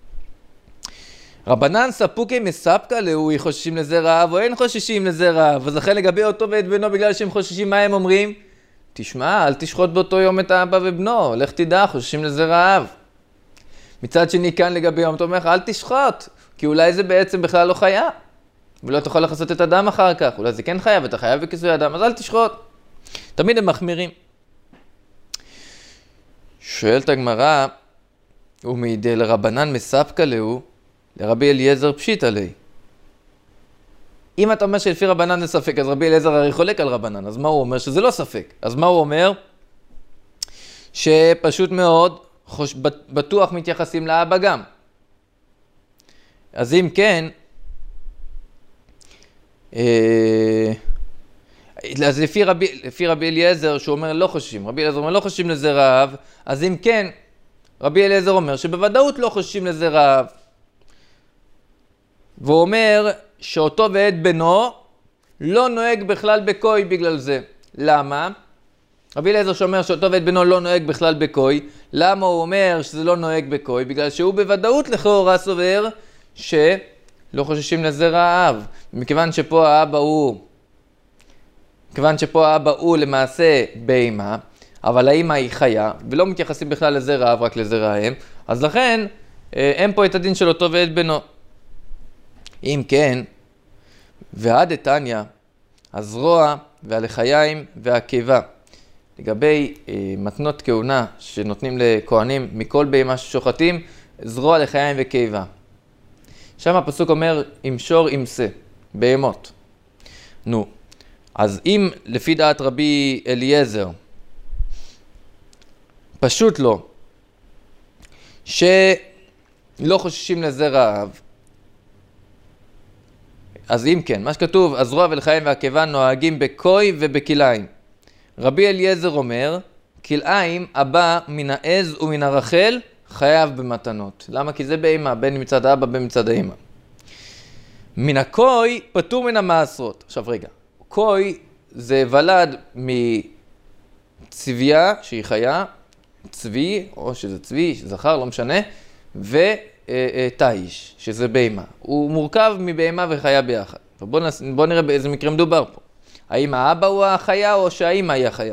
רבנן ספוקי מספקא להו, חוששים לזרע האב או אין חוששים לזרע האב. אז לכן לגבי אותו ואת בנו, בגלל שהם חוששים, מה הם אומרים? תשמע, אל תשחוט באותו יום את האבא ובנו, לך תדע, חוששים לזרע האב. מצד שני כאן לגבי יום טוב, אל תשחוט, כי אולי זה בעצם בכלל לא חיה, ולא תוכל לחסות את הדם אחר כך, אולי זה כן חיה ואתה חייב בכיסוי אדם, אז אל תשחוט. תמיד הם מחמירים. שואלת הגמרא, ומידי לרבנן מספקא להו, לרבי אליעזר פשיטא ליה. אם אתה אומר שלפי רבנן זה ספק, אז רבי אליעזר הרי חולק על רבנן, אז מה הוא אומר? שזה לא ספק. אז מה הוא אומר? שפשוט מאוד, בטוח מתייחסים לאבא גם. אז אם כן, אז לפי רבי אליעזר שהוא אומר לא חוששים, רבי אליעזר אומר לא חוששים לזרע האב, אז אם כן, רבי אליעזר אומר שבוודאות לא חוששים לזרע האב. והוא אומר שאותו ואת בנו לא נוהג בכלל בקוי בגלל זה. למה? רבי אליעזר שאומר שאותו ואת בנו לא נוהג בכלל בקוי. למה הוא אומר שזה לא נוהג בקוי? בגלל שהוא בוודאות לכאורה סובר שלא חוששים לזרע האב. מכיוון שפה האבא הוא למעשה בהמה, אבל האמא היא חיה, ולא מתייחסים בכלל לזרע האב, רק לזרע האם, אז לכן אין פה את הדין של אותו ואת בנו. אם כן, ועד דתניא, הזרוע והלחיים והקיבה. לגבי מתנות כהונה שנותנים לכהנים מכל בהמה ששוחטים, זרוע, לחיים וקיבה. שם הפסוק אומר, עם שור עם שא, בהמות. נו, אז אם לפי דעת רבי אליעזר, פשוט לא, שלא חוששים לזרע האב, אז אם כן, מה שכתוב, הזרוע ולחיים והקיבה נוהגים בקוי ובכליים. רבי אליעזר אומר, כליים הבא מן העז ומן הרחל חייב במתנות. למה? כי זה בהמה, בין מצד האבא בין מצד האמא. מן הקוי פטור מן המעשרות. עכשיו רגע, קוי זה ולד מצביה שהיא חיה, צבי, או שזה צבי, זכר, לא משנה, ותאיש, שזה בהמה. הוא מורכב מבהמה וחיה ביחד. בואו נראה באיזה מקרה מדובר פה. האם האבא הוא החיה או שהאמא היא החיה?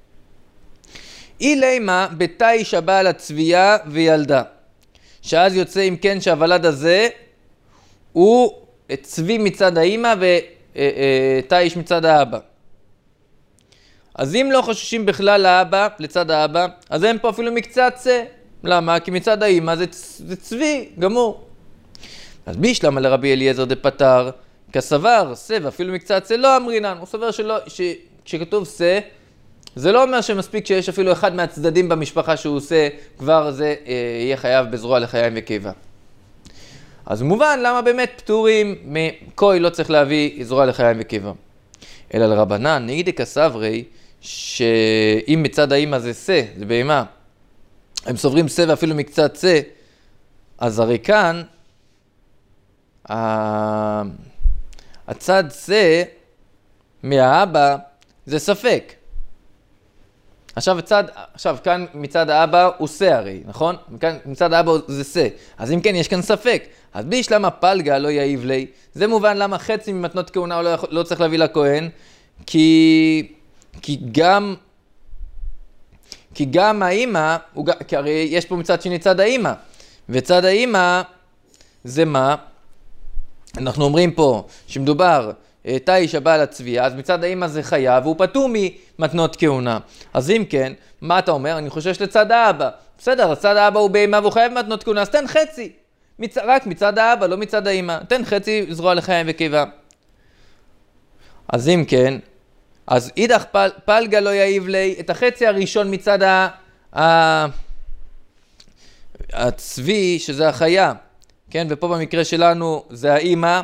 אילימה בתאיש הבא על הצבייה וילדה. שאז יוצא אם כן שהוולד הזה הוא צבי מצד האמא ותאיש מצד האבא. אז אם לא חוששים בכלל לאבא, לצד האבא, אז אין פה אפילו מקצת שא. למה? כי מצד האמא זה צבי, גמור. אז בישלמה לרבי אליעזר דפטר, כסבר, שא ואפילו מקצת שא לא אמרינן. הוא סובר שכשכתוב שא, זה לא אומר שמספיק שיש אפילו אחד מהצדדים במשפחה שהוא עושה, כבר זה יהיה חייב בזרוע לחיים וקיבה. אז מובן למה באמת פטורים מקוי לא צריך להביא זרוע לחיים וקיבה. אלא לרבנן, נהידי כסברי, שאם מצד האמא זה שא, זה בהמה, הם סוברים שא ואפילו מקצת שא, אז הרי כאן, הצד שא מהאבא זה ספק. עכשיו כאן מצד האבא הוא שא הרי, נכון? כאן מצד האבא זה שא. אז אם כן יש כאן ספק. אז בישלמה פלגה לא יעיב לי. זה מובן למה חצי ממתנות כהונה הוא לא צריך להביא לכהן. כי גם האמא, כי הרי יש פה מצד שני צד האמא. וצד האמא זה מה? אנחנו אומרים פה שמדובר תיש הבעל הצביעה, אז מצד האמא זה חייב, והוא פטור ממתנות כהונה. אז אם כן, מה אתה אומר? אני חושש לצד האבא. בסדר, צד האבא הוא בהמה והוא חייב מתנות כהונה, אז תן חצי. רק מצד האבא, לא מצד האמא. תן חצי זרוע לחיים וקיבה. אז אם כן, אז אידך פלגה לא יעיב לי, את החצי הראשון מצד הצבי, שזה החיה, כן? ופה במקרה שלנו זה האמא,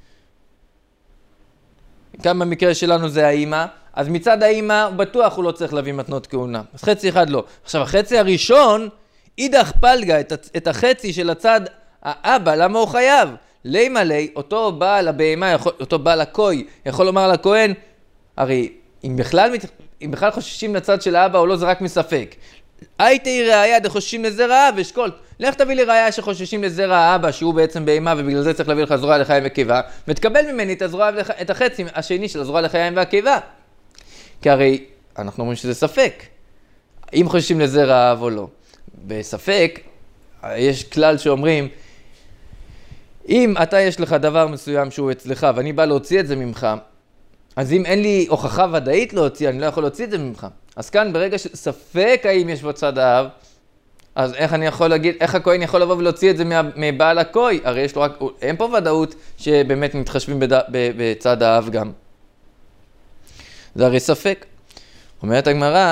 כאן במקרה שלנו זה האמא, אז מצד האמא בטוח הוא לא צריך להביא מתנות כהונה, אז חצי אחד לא. עכשיו החצי הראשון, אידך פלגה, את החצי של הצד האבא, למה הוא חייב? לימה לי, אותו בעל הבהמה, אותו בעל הכוי, יכול לומר לכהן, הרי אם בכלל חוששים לצד של האבא או לא, זה רק מספק. הייתי ראיה דחוששים לזרע האב, אשכול, לך תביא לי ראיה שחוששים לזרע האבא, שהוא בעצם בהמה, ובגלל זה צריך להביא לך זרוע לחיים וקיבה, ותקבל ממני את החצי השני של הזרוע לחיים והקיבה. כי הרי אנחנו אומרים שזה ספק, אם חוששים לזרע האב או לא. בספק, יש כלל שאומרים, אם אתה יש לך דבר מסוים שהוא אצלך, ואני בא להוציא את זה ממך, אז אם אין לי הוכחה ודאית להוציא, אני לא יכול להוציא את זה ממך. אז כאן ברגע שספק האם יש בו צד האב, אז איך אני יכול להגיד, איך הכהן יכול לבוא ולהוציא את זה מבעל הכוי? הרי יש לו רק, אין פה ודאות שבאמת מתחשבים בצד האב גם. זה הרי ספק. אומרת הגמרא,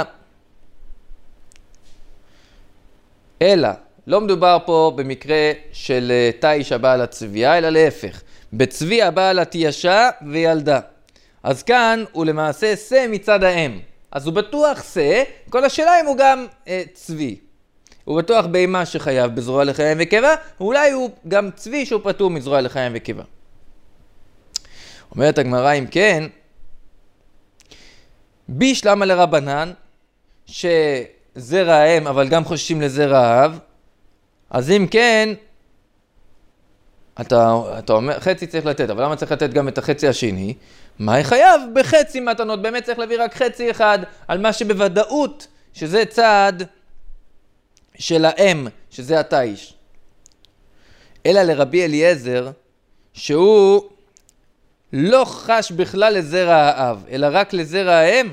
אלא, לא מדובר פה במקרה של תיש הבעל הצביעה, אלא להפך. בצבי הבעל התיישה וילדה. אז כאן הוא למעשה שא מצד האם. אז הוא בטוח שא, כל השאלה אם הוא גם צבי. הוא בטוח בהמה שחייב בזרוע לחיים וקיבה, ואולי הוא גם צבי שהוא פטור מזרוע לחיים וקיבה. אומרת הגמרא אם כן, בישלמה לרבנן, שזרע האם אבל גם חוששים לזרע האב, אז אם כן, אתה אומר, חצי צריך לתת, אבל למה צריך לתת גם את החצי השני? מה חייב? בחצי מתנות, באמת צריך להביא רק חצי אחד, על מה שבוודאות, שזה צעד של האם, שזה התיש. אלא לרבי אליעזר, שהוא לא חש בכלל לזרע האב, אלא רק לזרע האם,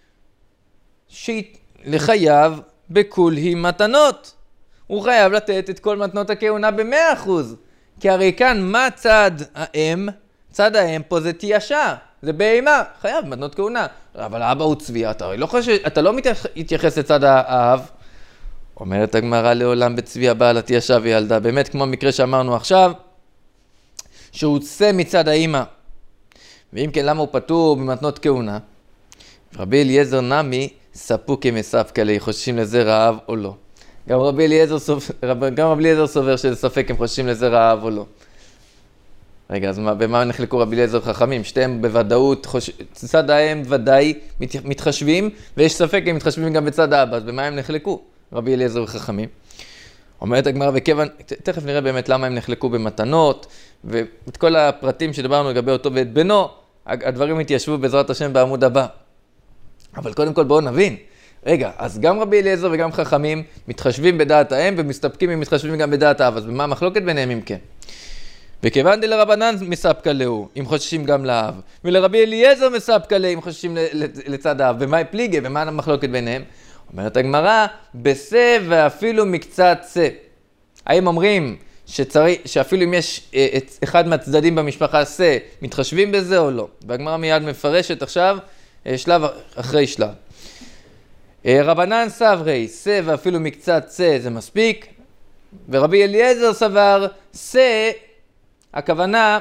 לחייב בכולהי מתנות. הוא חייב לתת את כל מתנות הכהונה ב100%. כי הרי כאן מה צד האם? צד האם פה זה תיישה, זה בהמה, חייב מתנות כהונה. אבל האבא הוא צבי, אתה לא מתייחס לצד האב. אומרת הגמרא לעולם בצבי הבעל התיישה וילדה, באמת כמו המקרה שאמרנו עכשיו, שהוא שא מצד האמא. ואם כן, למה הוא פטור במתנות כהונה? רבי אליעזר נמי ספו כמספקא לי, חוששים לזרע האב או לא. גם רבי אליעזר סובר שזה ספק הם חוששים לזרע האב או לא. רגע, אז במה נחלקו רבי אליעזר חכמים? שתיהם בוודאות, צד האם ודאי מתחשבים, ויש ספק הם מתחשבים גם בצד האבא, אז במה הם נחלקו? רבי אליעזר וחכמים. אומרת הגמרא וכיוון, תכף נראה באמת למה הם נחלקו במתנות, ואת כל הפרטים שדיברנו לגבי אותו ואת בנו, הדברים התיישבו בעזרת השם בעמוד הבא. אבל קודם כל בואו נבין. רגע, אז גם רבי אליעזר וגם חכמים מתחשבים בדעת האם ומסתפקים אם מתחשבים גם בדעת האב, אז במה המחלוקת ביניהם אם כן? וכיוון דלרבנן מספקא להו, אם חוששים גם לאב, ולרבי אליעזר מספקא להו, אם חוששים לצד האב, ומה פליגי, ומה המחלוקת ביניהם? אומרת הגמרא, בשא ואפילו מקצת שא. האם אומרים שאפילו אם יש אחד מהצדדים במשפחה שא, מתחשבים בזה או לא? והגמרא מיד מפרשת עכשיו, שלב אחרי שלב. רבנן סברי, שא ואפילו מקצת שא זה מספיק, ורבי אליעזר סבר, שא, הכוונה,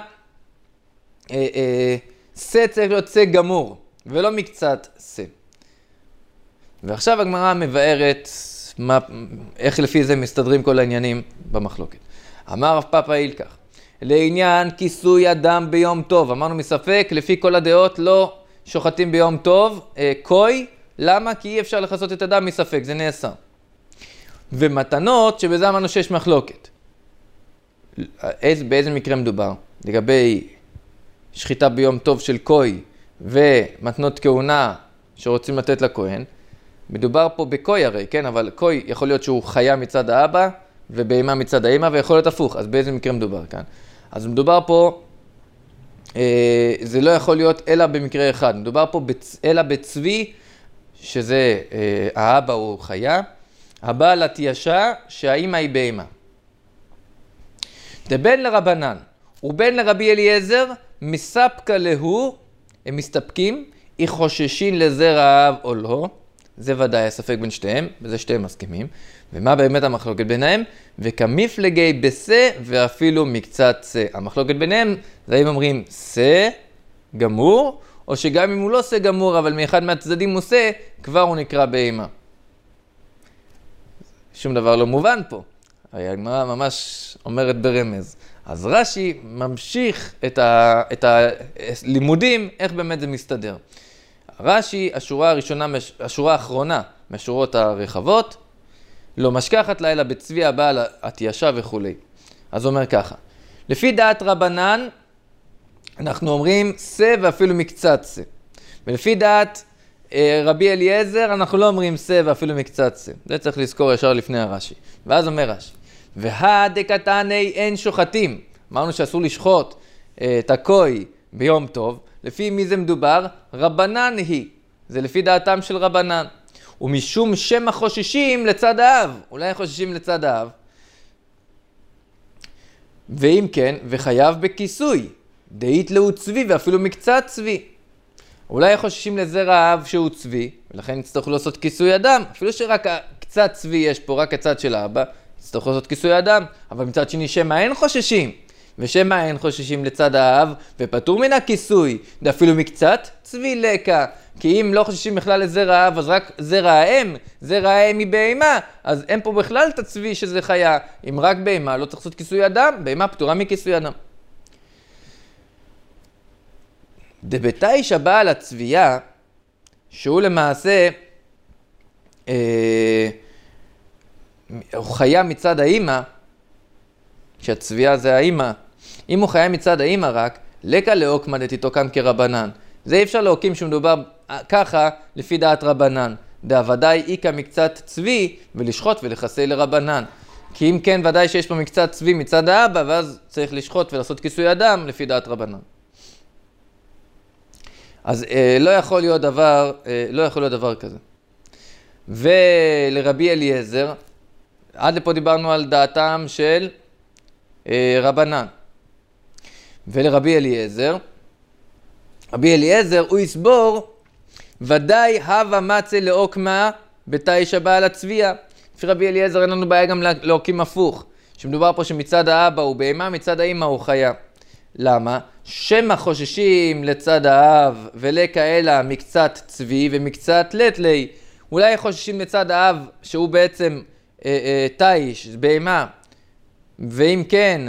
שא צריך להיות שא גמור, ולא מקצת שא. ועכשיו הגמרא מבארת איך לפי זה מסתדרים כל העניינים במחלוקת. אמר רב פאפא אילקח, לעניין כיסוי אדם ביום טוב, אמרנו מספק, לפי כל הדעות לא שוחטים ביום טוב, קוי, למה? כי אי אפשר לחסות את אדם מספק, זה נעשה. ומתנות, שבזה אמרנו שיש מחלוקת. באיזה מקרה מדובר? לגבי שחיטה ביום טוב של קוי ומתנות כהונה שרוצים לתת לכהן, מדובר פה בקוי הרי, כן? אבל קוי יכול להיות שהוא חיה מצד האבא, ובהמה מצד האמא, ויכול להיות הפוך. אז באיזה מקרה מדובר כאן? אז מדובר פה, זה לא יכול להיות אלא במקרה אחד. מדובר פה אלא בצבי, שזה האבא הוא חיה, הבעל התיישה, שהאמא היא בהמה. דבן לרבנן ובן לרבי אליעזר, מספקה להו, הם מסתפקים, היא חוששין לזרע האב או לא, זה ודאי הספק בין שתיהם, בזה שתיהם מסכימים. ומה באמת המחלוקת ביניהם? וכמפלגי בשה ואפילו מקצת שא. המחלוקת ביניהם זה אם אומרים שא גמור, או שגם אם הוא לא שא גמור, אבל מאחד מהצדדים הוא שא, כבר הוא נקרא בהמה. שום דבר לא מובן פה. הגמרא ממש אומרת ברמז. אז רש"י ממשיך את הלימודים, איך באמת זה מסתדר. רש"י, השורה האחרונה מהשורות הרחבות, לא משכחת לילה בצבי הבעל התיישה וכו'. אז הוא אומר ככה, לפי דעת רבנן, אנחנו אומרים שא ואפילו מקצת שא. ולפי דעת רבי אליעזר, אנחנו לא אומרים שא ואפילו מקצת שא. זה צריך לזכור ישר לפני הרש"י. ואז אומר רש"י, והדקתני אין שוחטים. אמרנו שאסור לשחוט את הקוי ביום טוב. לפי מי זה מדובר? רבנן היא. זה לפי דעתם של רבנן. ומשום שם החוששים לצד האב. אולי חוששים לצד האב. ואם כן, וחייב בכיסוי. דאית לו צבי ואפילו מקצת צבי. אולי חוששים לזרע האב שהוא צבי, ולכן יצטרכו לעשות כיסוי אדם. אפילו שרק קצת צבי יש פה, רק הצד של האבא, יצטרכו לעשות כיסוי אדם. אבל מצד שני, שמה אין חוששים. ושמה אין חוששים לצד האב, ופטור מן הכיסוי, ואפילו מקצת צבי לקה. כי אם לא חוששים בכלל לזרע האב, אז רק זרע האם, זרע האם היא בהמה, אז אין פה בכלל את הצבי שזה חיה. אם רק בהמה, לא צריך לעשות כיסוי אדם, בהמה פטורה מכיסוי אדם. דבתיש הבעל הצבייה, שהוא למעשה הוא חיה מצד האמא, שהצבייה זה האמא, אם הוא חיה מצד האמא רק, לקה לאוקמה דתיתוקם כרבנן. זה אי אפשר להוקים שמדובר ככה לפי דעת רבנן. ודאי איקה מקצת צבי ולשחוט ולחסי לרבנן. כי אם כן ודאי שיש פה מקצת צבי מצד האבא, ואז צריך לשחוט ולעשות כיסוי אדם לפי דעת רבנן. אז לא יכול להיות דבר כזה. ולרבי אליעזר, עד לפה דיברנו על דעתם של רבנן. ולרבי אליעזר, רבי אליעזר הוא יסבור, ודאי הווה מצה לאוקמה בתיש הבעל הצבייה. לפי רבי אליעזר אין לנו בעיה גם להוקים הפוך, שמדובר פה שמצד האבא הוא בהמה, מצד האמא הוא חיה. למה? שמא חוששים לצד האב ולכאלה מקצת צבי ומקצת לטלי. אולי חוששים לצד האב שהוא בעצם תיש, בהמה, ואם כן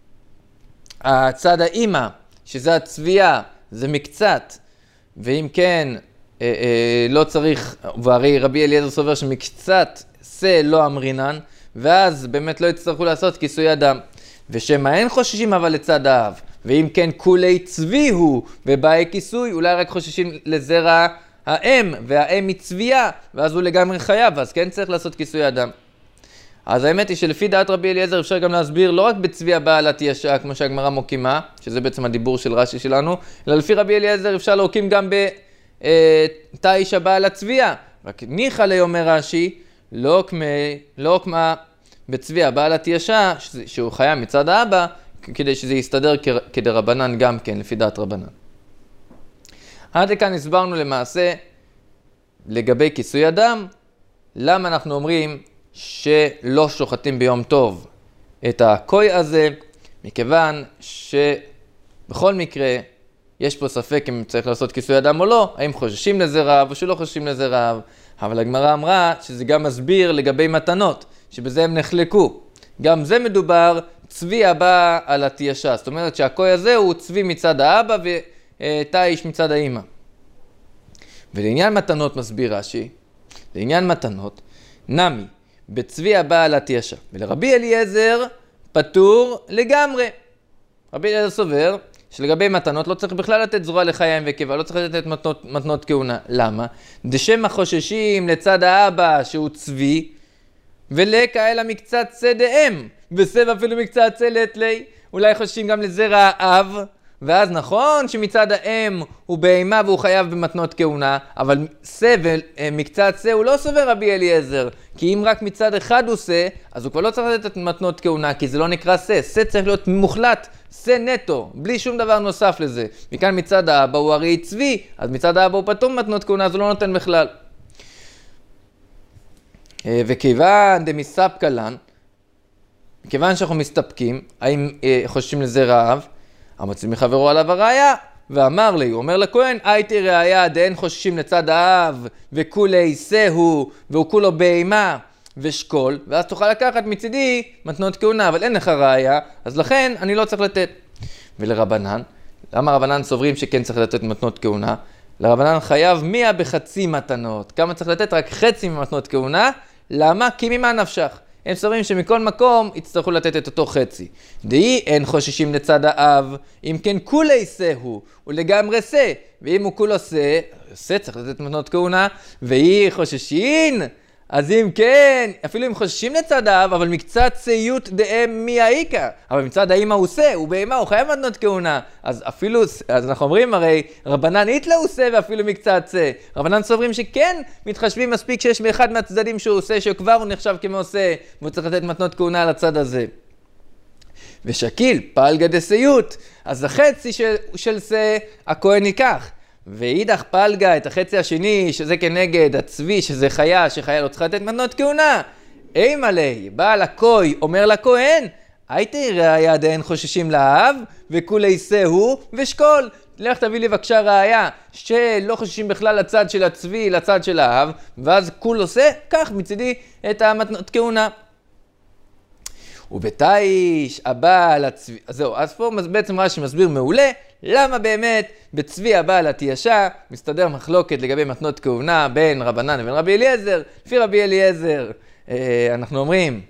הצד האמא שזה הצבייה זה מקצת, ואם כן לא צריך, והרי רבי אליעזר סובר שמקצת שא לא אמרינן, ואז באמת לא יצטרכו לעשות כיסוי אדם. ושמה אין חוששים אבל לצד האב, ואם כן כולי צבי הוא ובאי כיסוי, אולי רק חוששים לזרע האם, והאם היא צבייה, ואז הוא לגמרי חייב, ואז כן צריך לעשות כיסוי אדם. אז האמת היא שלפי דעת רבי אליעזר אפשר גם להסביר לא רק בצבי הבעל התיישה, כמו שהגמרא מוקימה, שזה בעצם הדיבור של רש"י שלנו, אלא לפי רבי אליעזר אפשר להוקים גם בתיש הבעל הצבייה. רק ניחא ליה אומר רש"י, לא הוקמה בצבי הבעל התיישה, שהוא חיה מצד האבא, כדי שזה יסתדר כדרבנן גם כן, לפי דעת רבנן. עד לכאן הסברנו למעשה לגבי כיסוי אדם, למה אנחנו אומרים שלא שוחטים ביום טוב את הקוי הזה, מכיוון שבכל מקרה יש פה ספק אם צריך לעשות כיסוי אדם או לא, האם חוששים לזרע האב או שלא חוששים לזרע האב. אבל הגמרא אמרה שזה גם מסביר לגבי מתנות, שבזה הם נחלקו. גם זה מדובר צבי הבא על התיישה, זאת אומרת שהקוי הזה הוא צבי מצד האבא ותיש מצד האמא. ולעניין מתנות מסביר רש"י, לעניין מתנות, נמי, בצבי הבא על התיישה. ולרבי אליעזר פטור לגמרי. רבי אליעזר סובר שלגבי מתנות לא צריך בכלל לתת זרוע לחיים וקיבה, לא צריך לתת מתנות כהונה. למה? דשם החוששים לצד האבא שהוא צבי, ולקה אלא מקצת שא דאם, ושא אפילו מקצת שא לית לי. אולי חוששים גם לזרע האב, ואז נכון שמצד האם הוא בהמה והוא חייב במתנות כהונה, אבל שא ומקצת שא הוא לא סובר רבי אליעזר, כי אם רק מצד אחד הוא שא, אז הוא כבר לא צריך לתת את מתנות כהונה, כי זה לא נקרא שא. שא צריך להיות מוחלט, שא נטו, בלי שום דבר נוסף לזה. מכאן מצד האבא הוא הרי צבי, אז מצד האבא הוא פטור מתנות כהונה, אז הוא לא נותן בכלל. וכיוון דמספקא לן, כיוון שאנחנו מסתפקים, האם חוששים לזרע האב? המוציא מחברו עליו הראיה, ואמר לי, הוא אומר לכהן, הייתי ראיה דאין חוששים לצד האב, וכולי שהו, והוא כולו בהמה ושקול, ואז תוכל לקחת מצידי מתנות כהונה, אבל אין לך ראיה, אז לכן אני לא צריך לתת. ולרבנן, למה רבנן סוברים שכן צריך לתת מתנות כהונה? לרבנן חייב 100 בחצי מתנות. כמה צריך לתת? רק חצי ממתנות כהונה. למה? כי ממה נפשך? הם סוברים שמכל מקום יצטרכו לתת את אותו חצי. דהי אין חוששים לצד האב, אם כן כולי שהו, הוא לגמרי שא, ואם הוא כולו שא צריך לתת מתנות כהונה, והיא חוששין, אז אם כן, אפילו אם חוששים לצד האב, אבל מקצת שאות דאם מי האיקה, אבל מצד האמא הוא שא, הוא בהמה, הוא חייב מתנות כהונה, אז אפילו, אז אנחנו אומרים הרי, רבנן איתלה הוא שא ואפילו מקצת שא, רבנן סוברים שכן מתחשבים מספיק שיש באחד מהצדדים שהוא שא, שכבר הוא נחשב כמו שא, והוא צריך לתת מתנות כהונה לצד הזה. ושקיל, פלגא דשאות, אז החצי של שא, הכהן ייקח. ואידך פלגה את החצי השני, שזה כנגד הצבי, שזה חיה, שחיה לא צריכה לתת מתנות כהונה. אימא לי, בעל הכוי אומר לכהן, הייתי ראיה דאין חוששים לאב, וכולי שהו ושקול. לך תביא לי בבקשה ראיה, שלא חוששים בכלל לצד של הצבי, לצד של האב, ואז כול עושה, כך מצידי את המתנות כהונה. ובתיש הבעל הצבי, זהו, אז פה בעצם רש"י מסביר מעולה, למה באמת בצבי הבעל התיישה מסתדר מחלוקת לגבי מתנות כהונה בין רבנן לבין רבי אליעזר. לפי רבי אליעזר אנחנו אומרים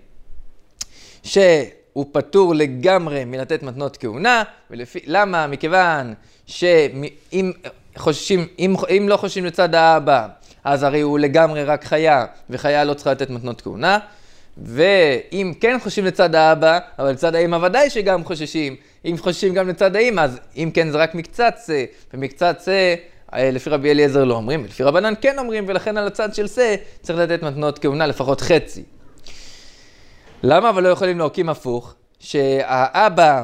שהוא פטור לגמרי מלתת מתנות כהונה, למה? מכיוון שאם לא חוששים לצד האבא, אז הרי הוא לגמרי רק חיה, וחיה לא צריכה לתת מתנות כהונה. ואם כן חוששים לצד האבא, אבל לצד האמא ודאי שגם חוששים. אם חוששים גם לצד האמא, אז אם כן זה רק מקצת שא, ומקצת שא, לפי רבי אליעזר לא אומרים, ולפי רבנן כן אומרים, ולכן על הצד של שא צריך לתת מתנות כהונה לפחות חצי. למה אבל לא יכולים להוקים הפוך? שהאבא,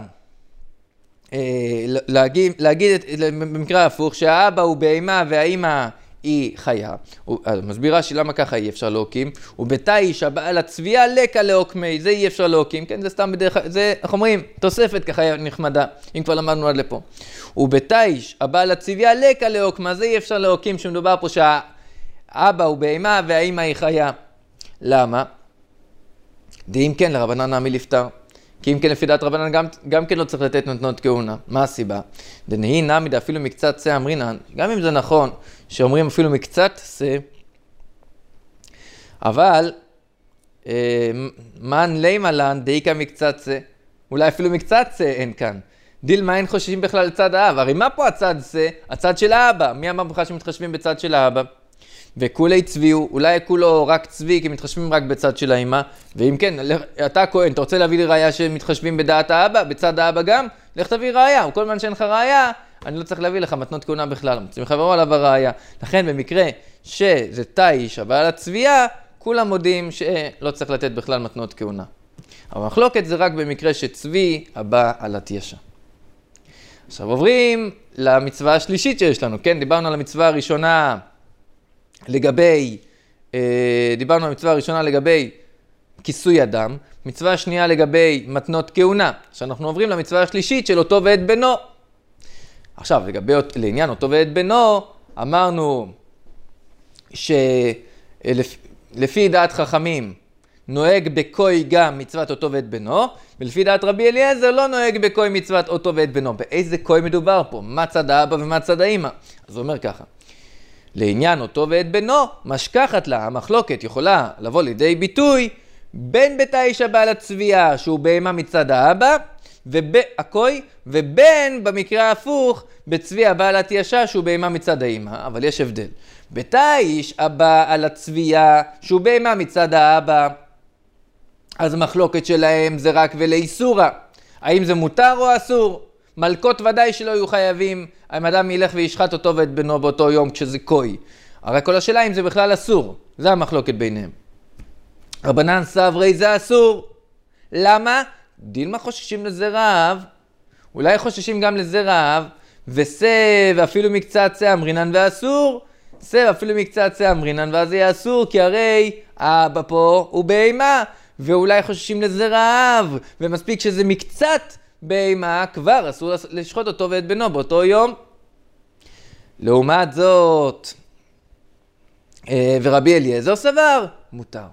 להגיד במקרה הפוך, שהאבא הוא בהמה והאמא היא חיה. מסבירה שלמה ככה אי אפשר להוקים. ובתיש הבעל הצבייה לקה להוקמי, זה אי אפשר להוקים, כן? זה סתם בדרך, זה, איך אומרים, תוספת ככה נחמדה, אם כבר למדנו עד לפה. ובתיש הבעל הצבייה לקה להוקמה, זה אי אפשר להוקים, שמדובר פה שהאבא הוא בהמה והאמא היא חיה. למה? אם כן, לרבנן נעמי לפטר. כי אם כן לפי דעת רבנן גם כן לא צריך לתת מתנות כהונה. מה הסיבה? דנהי נמי אפילו מקצת שא אמרינן, גם אם זה נכון שאומרים אפילו מקצת שא, אבל מן לימה לן דאיקה מקצת שא, אולי אפילו מקצת שא אין כאן. דילמה אין חוששים בכלל לצד האב, הרי מה פה הצד שא? הצד של האבא. מי אמר בכלל שמתחשבים בצד של האבא? וכולי צביעו, אולי כולו רק צבי, כי מתחשבים רק בצד של האמא, ואם כן, אתה כהן, אתה רוצה להביא לי ראיה שמתחשבים בדעת האבא, בצד האבא גם? לך תביא ראיה, וכל זמן שאין לך ראיה, אני לא צריך להביא לך מתנות כהונה בכלל, מוצאים חברו עליו הראיה. לכן במקרה שזה תיש, הבעל הצביעה, כולם מודים שלא צריך לתת בכלל מתנות כהונה. אבל המחלוקת זה רק במקרה שצבי הבא על התיישה. עכשיו עוברים למצווה השלישית שיש לנו, כן? דיברנו על המצווה הראשונה לגבי, כיסוי אדם, מצווה שנייה לגבי מתנות כהונה. עכשיו אנחנו עוברים למצווה השלישית של אותו ואת בנו. עכשיו לעניין אותו ואת בנו, אמרנו שלפי דעת חכמים נוהג בקוי גם מצוות אותו ואת בנו, ולפי דעת רבי אליעזר לא נוהג בקוי מצוות אותו ואת בנו. באיזה קוי מדובר פה? מה צד האבא ומה צד האמא? אז הוא אומר ככה, לעניין אותו ואת בנו, משכחת לה, המחלוקת יכולה לבוא לידי ביטוי, בין בתיש הבעל הצביעה, שהוא בהמה מצד האבא, והקוי, ובין במקרה ההפוך, בצבי הבעל התיישה, שהוא בהמה מצד האמא, אבל יש הבדל. בתיש הבעל הצביעה, שהוא בהמה מצד האבא, אז המחלוקת שלהם זה רק ולאיסורה. האם זה מותר או אסור? מלקות ודאי שלא יהיו חייבים, אם אדם ילך וישחט אותו ואת בנו באותו יום כשזה קוי. הרי כל השאלה אם זה בכלל אסור, זה המחלוקת ביניהם. רבנן סברי זה אסור. למה? דילמה חוששים לזה רעב, אולי חוששים גם לזה רעב, ואפילו מקצת זה אמרינן ואסור, אפילו מקצת זה אמרינן ואז זה יהיה אסור, כי הרי האבא פה הוא בהמה, ואולי חוששים לזה רעב, ומספיק שזה מקצת בהמה, כבר אסור לשחוט אותו ואת בנו באותו יום. לעומת זאת, ורבי אליעזר סבר, מותר.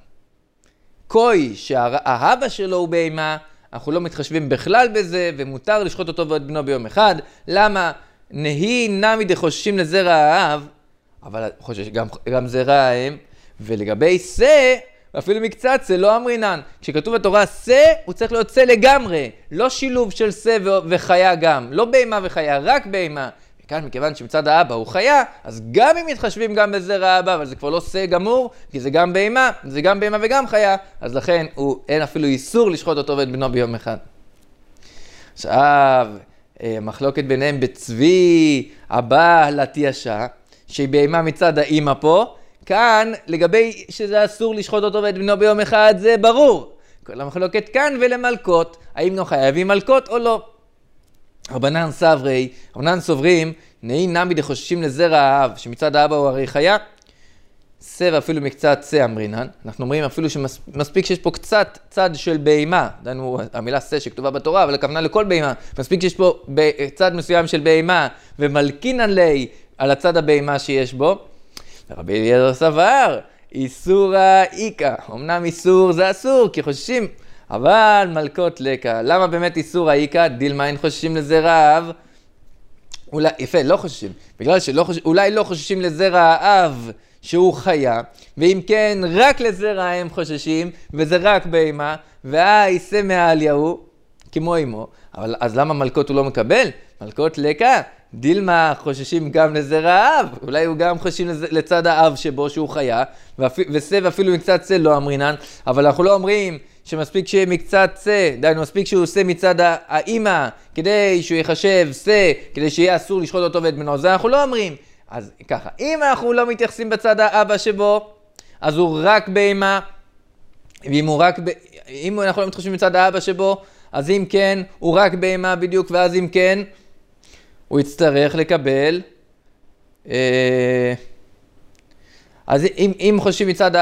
קוי שהאבא שלו הוא בהמה, אנחנו לא מתחשבים בכלל בזה, ומותר לשחוט אותו ואת בנו ביום אחד. למה? נהי נמי דחוששים לזרע האב, אבל גם זרע האם, ולגבי שא, ואפילו מקצת שא לא אמרינן. כשכתוב בתורה שא, הוא צריך להיות שא לגמרי, לא שילוב של שא וחיה גם, לא בהמה וחיה, רק בהמה. וכאן מכיוון שמצד האבא הוא חיה, אז גם אם מתחשבים גם בזרע האבא, אבל זה כבר לא שא גמור, כי זה גם בהמה, זה גם בהמה וגם חיה, אז לכן אין אפילו איסור לשחוט אותו ואת בנו ביום אחד. עכשיו, מחלוקת ביניהם בצבי הבא לתיישה, שהיא בהמה מצד האמא פה, כאן לגבי שזה אסור לשחוט אותו ואת בנו ביום אחד, זה ברור. כל המחלוקת כאן ולמלכות, האם גם חייבים מלכות או לא. רבנן סברי, רבנן סוברים, נהי נמי דחוששים לזרע האב, שמצד האבא הוא הרי חיה, שא ואפילו מקצת שא אמרינן. אנחנו אומרים אפילו שמספיק שיש פה קצת צד של בהמה, דנו המילה שא שכתובה בתורה, אבל הכוונה לכל בהמה, מספיק שיש פה צד מסוים של בהמה, ומלקינן לי על הצד הבהמה שיש בו. ורבי אליעזר סבר, איסורא איכא, אמנם איסור זה אסור, כי חוששים, אבל מלכות לקה. למה באמת איסורא איכא? דילמה אין חוששים לזרע האב. יפה, לא חוששים. בגלל שאולי לא חוששים לזרע האב שהוא חיה, ואם כן, רק לזרע הם חוששים, וזה רק בהמה, והאיסא מעל יהו, כמו אמו. אבל אז למה מלכות הוא לא מקבל? מלכות לקה, דילמה חוששים גם לזרע האב, אולי הוא גם חוששים לצד האב שבו שהוא חיה, ושא ואפילו מקצת שא לא אמרינן, אבל אנחנו לא אומרים שמספיק שיהיה מקצת שא, דיינו מספיק שהוא שא מצד האמא, כדי שהוא יחשב שא, כדי שיהיה אסור לשחוט אותו ואת בנו, זה אנחנו לא אומרים. אז ככה, אם אנחנו לא מתייחסים בצד האבא שבו, אז הוא רק בהמה, אם אנחנו לא מתחשבים בצד האבא שבו, אז אם כן, הוא רק בהמה בדיוק, ואז אם כן, הוא יצטרך לקבל, אז אם חושבים מצד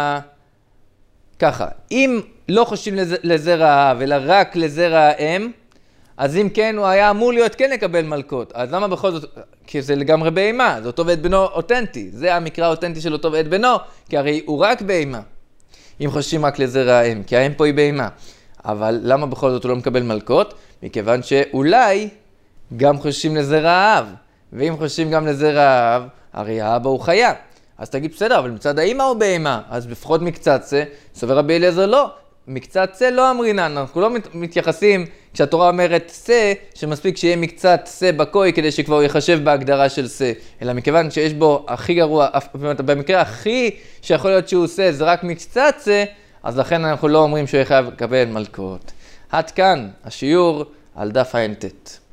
ככה, אם לא חושבים לזרע האב, אלא רק לזרע האם, אז אם כן, הוא היה אמור להיות כן לקבל מלכות. אז למה בכל זאת? כי זה לגמרי בהמה, זה אותו ואת בנו אותנטי. זה המקרא האותנטי של אותו ואת בנו, כי הרי הוא רק בהמה. אם חושבים רק לזרע האם, כי האם פה היא בהמה. אבל למה בכל זאת הוא לא מקבל מלכות? מכיוון שאולי גם חושבים לזרע האב. ואם חושבים גם לזרע האב, הרי האבא הוא חיה. אז תגיד בסדר, אבל מצד האמא הוא בהמה. אז לפחות מקצת שא, סובר רבי אליעזר לא. מקצת שא לא אמרינן, אנחנו לא מתייחסים כשהתורה אומרת שא, שמספיק שיהיה מקצת שא בקוי כדי שכבר הוא יחשב בהגדרה של שא, אלא מכיוון שיש בו הכי גרוע, במקרה הכי שיכול להיות שהוא שא זה רק מקצת שא, אז לכן אנחנו לא אומרים שהוא חייב לקבל מלכות. עד כאן השיעור על דף ע"ט.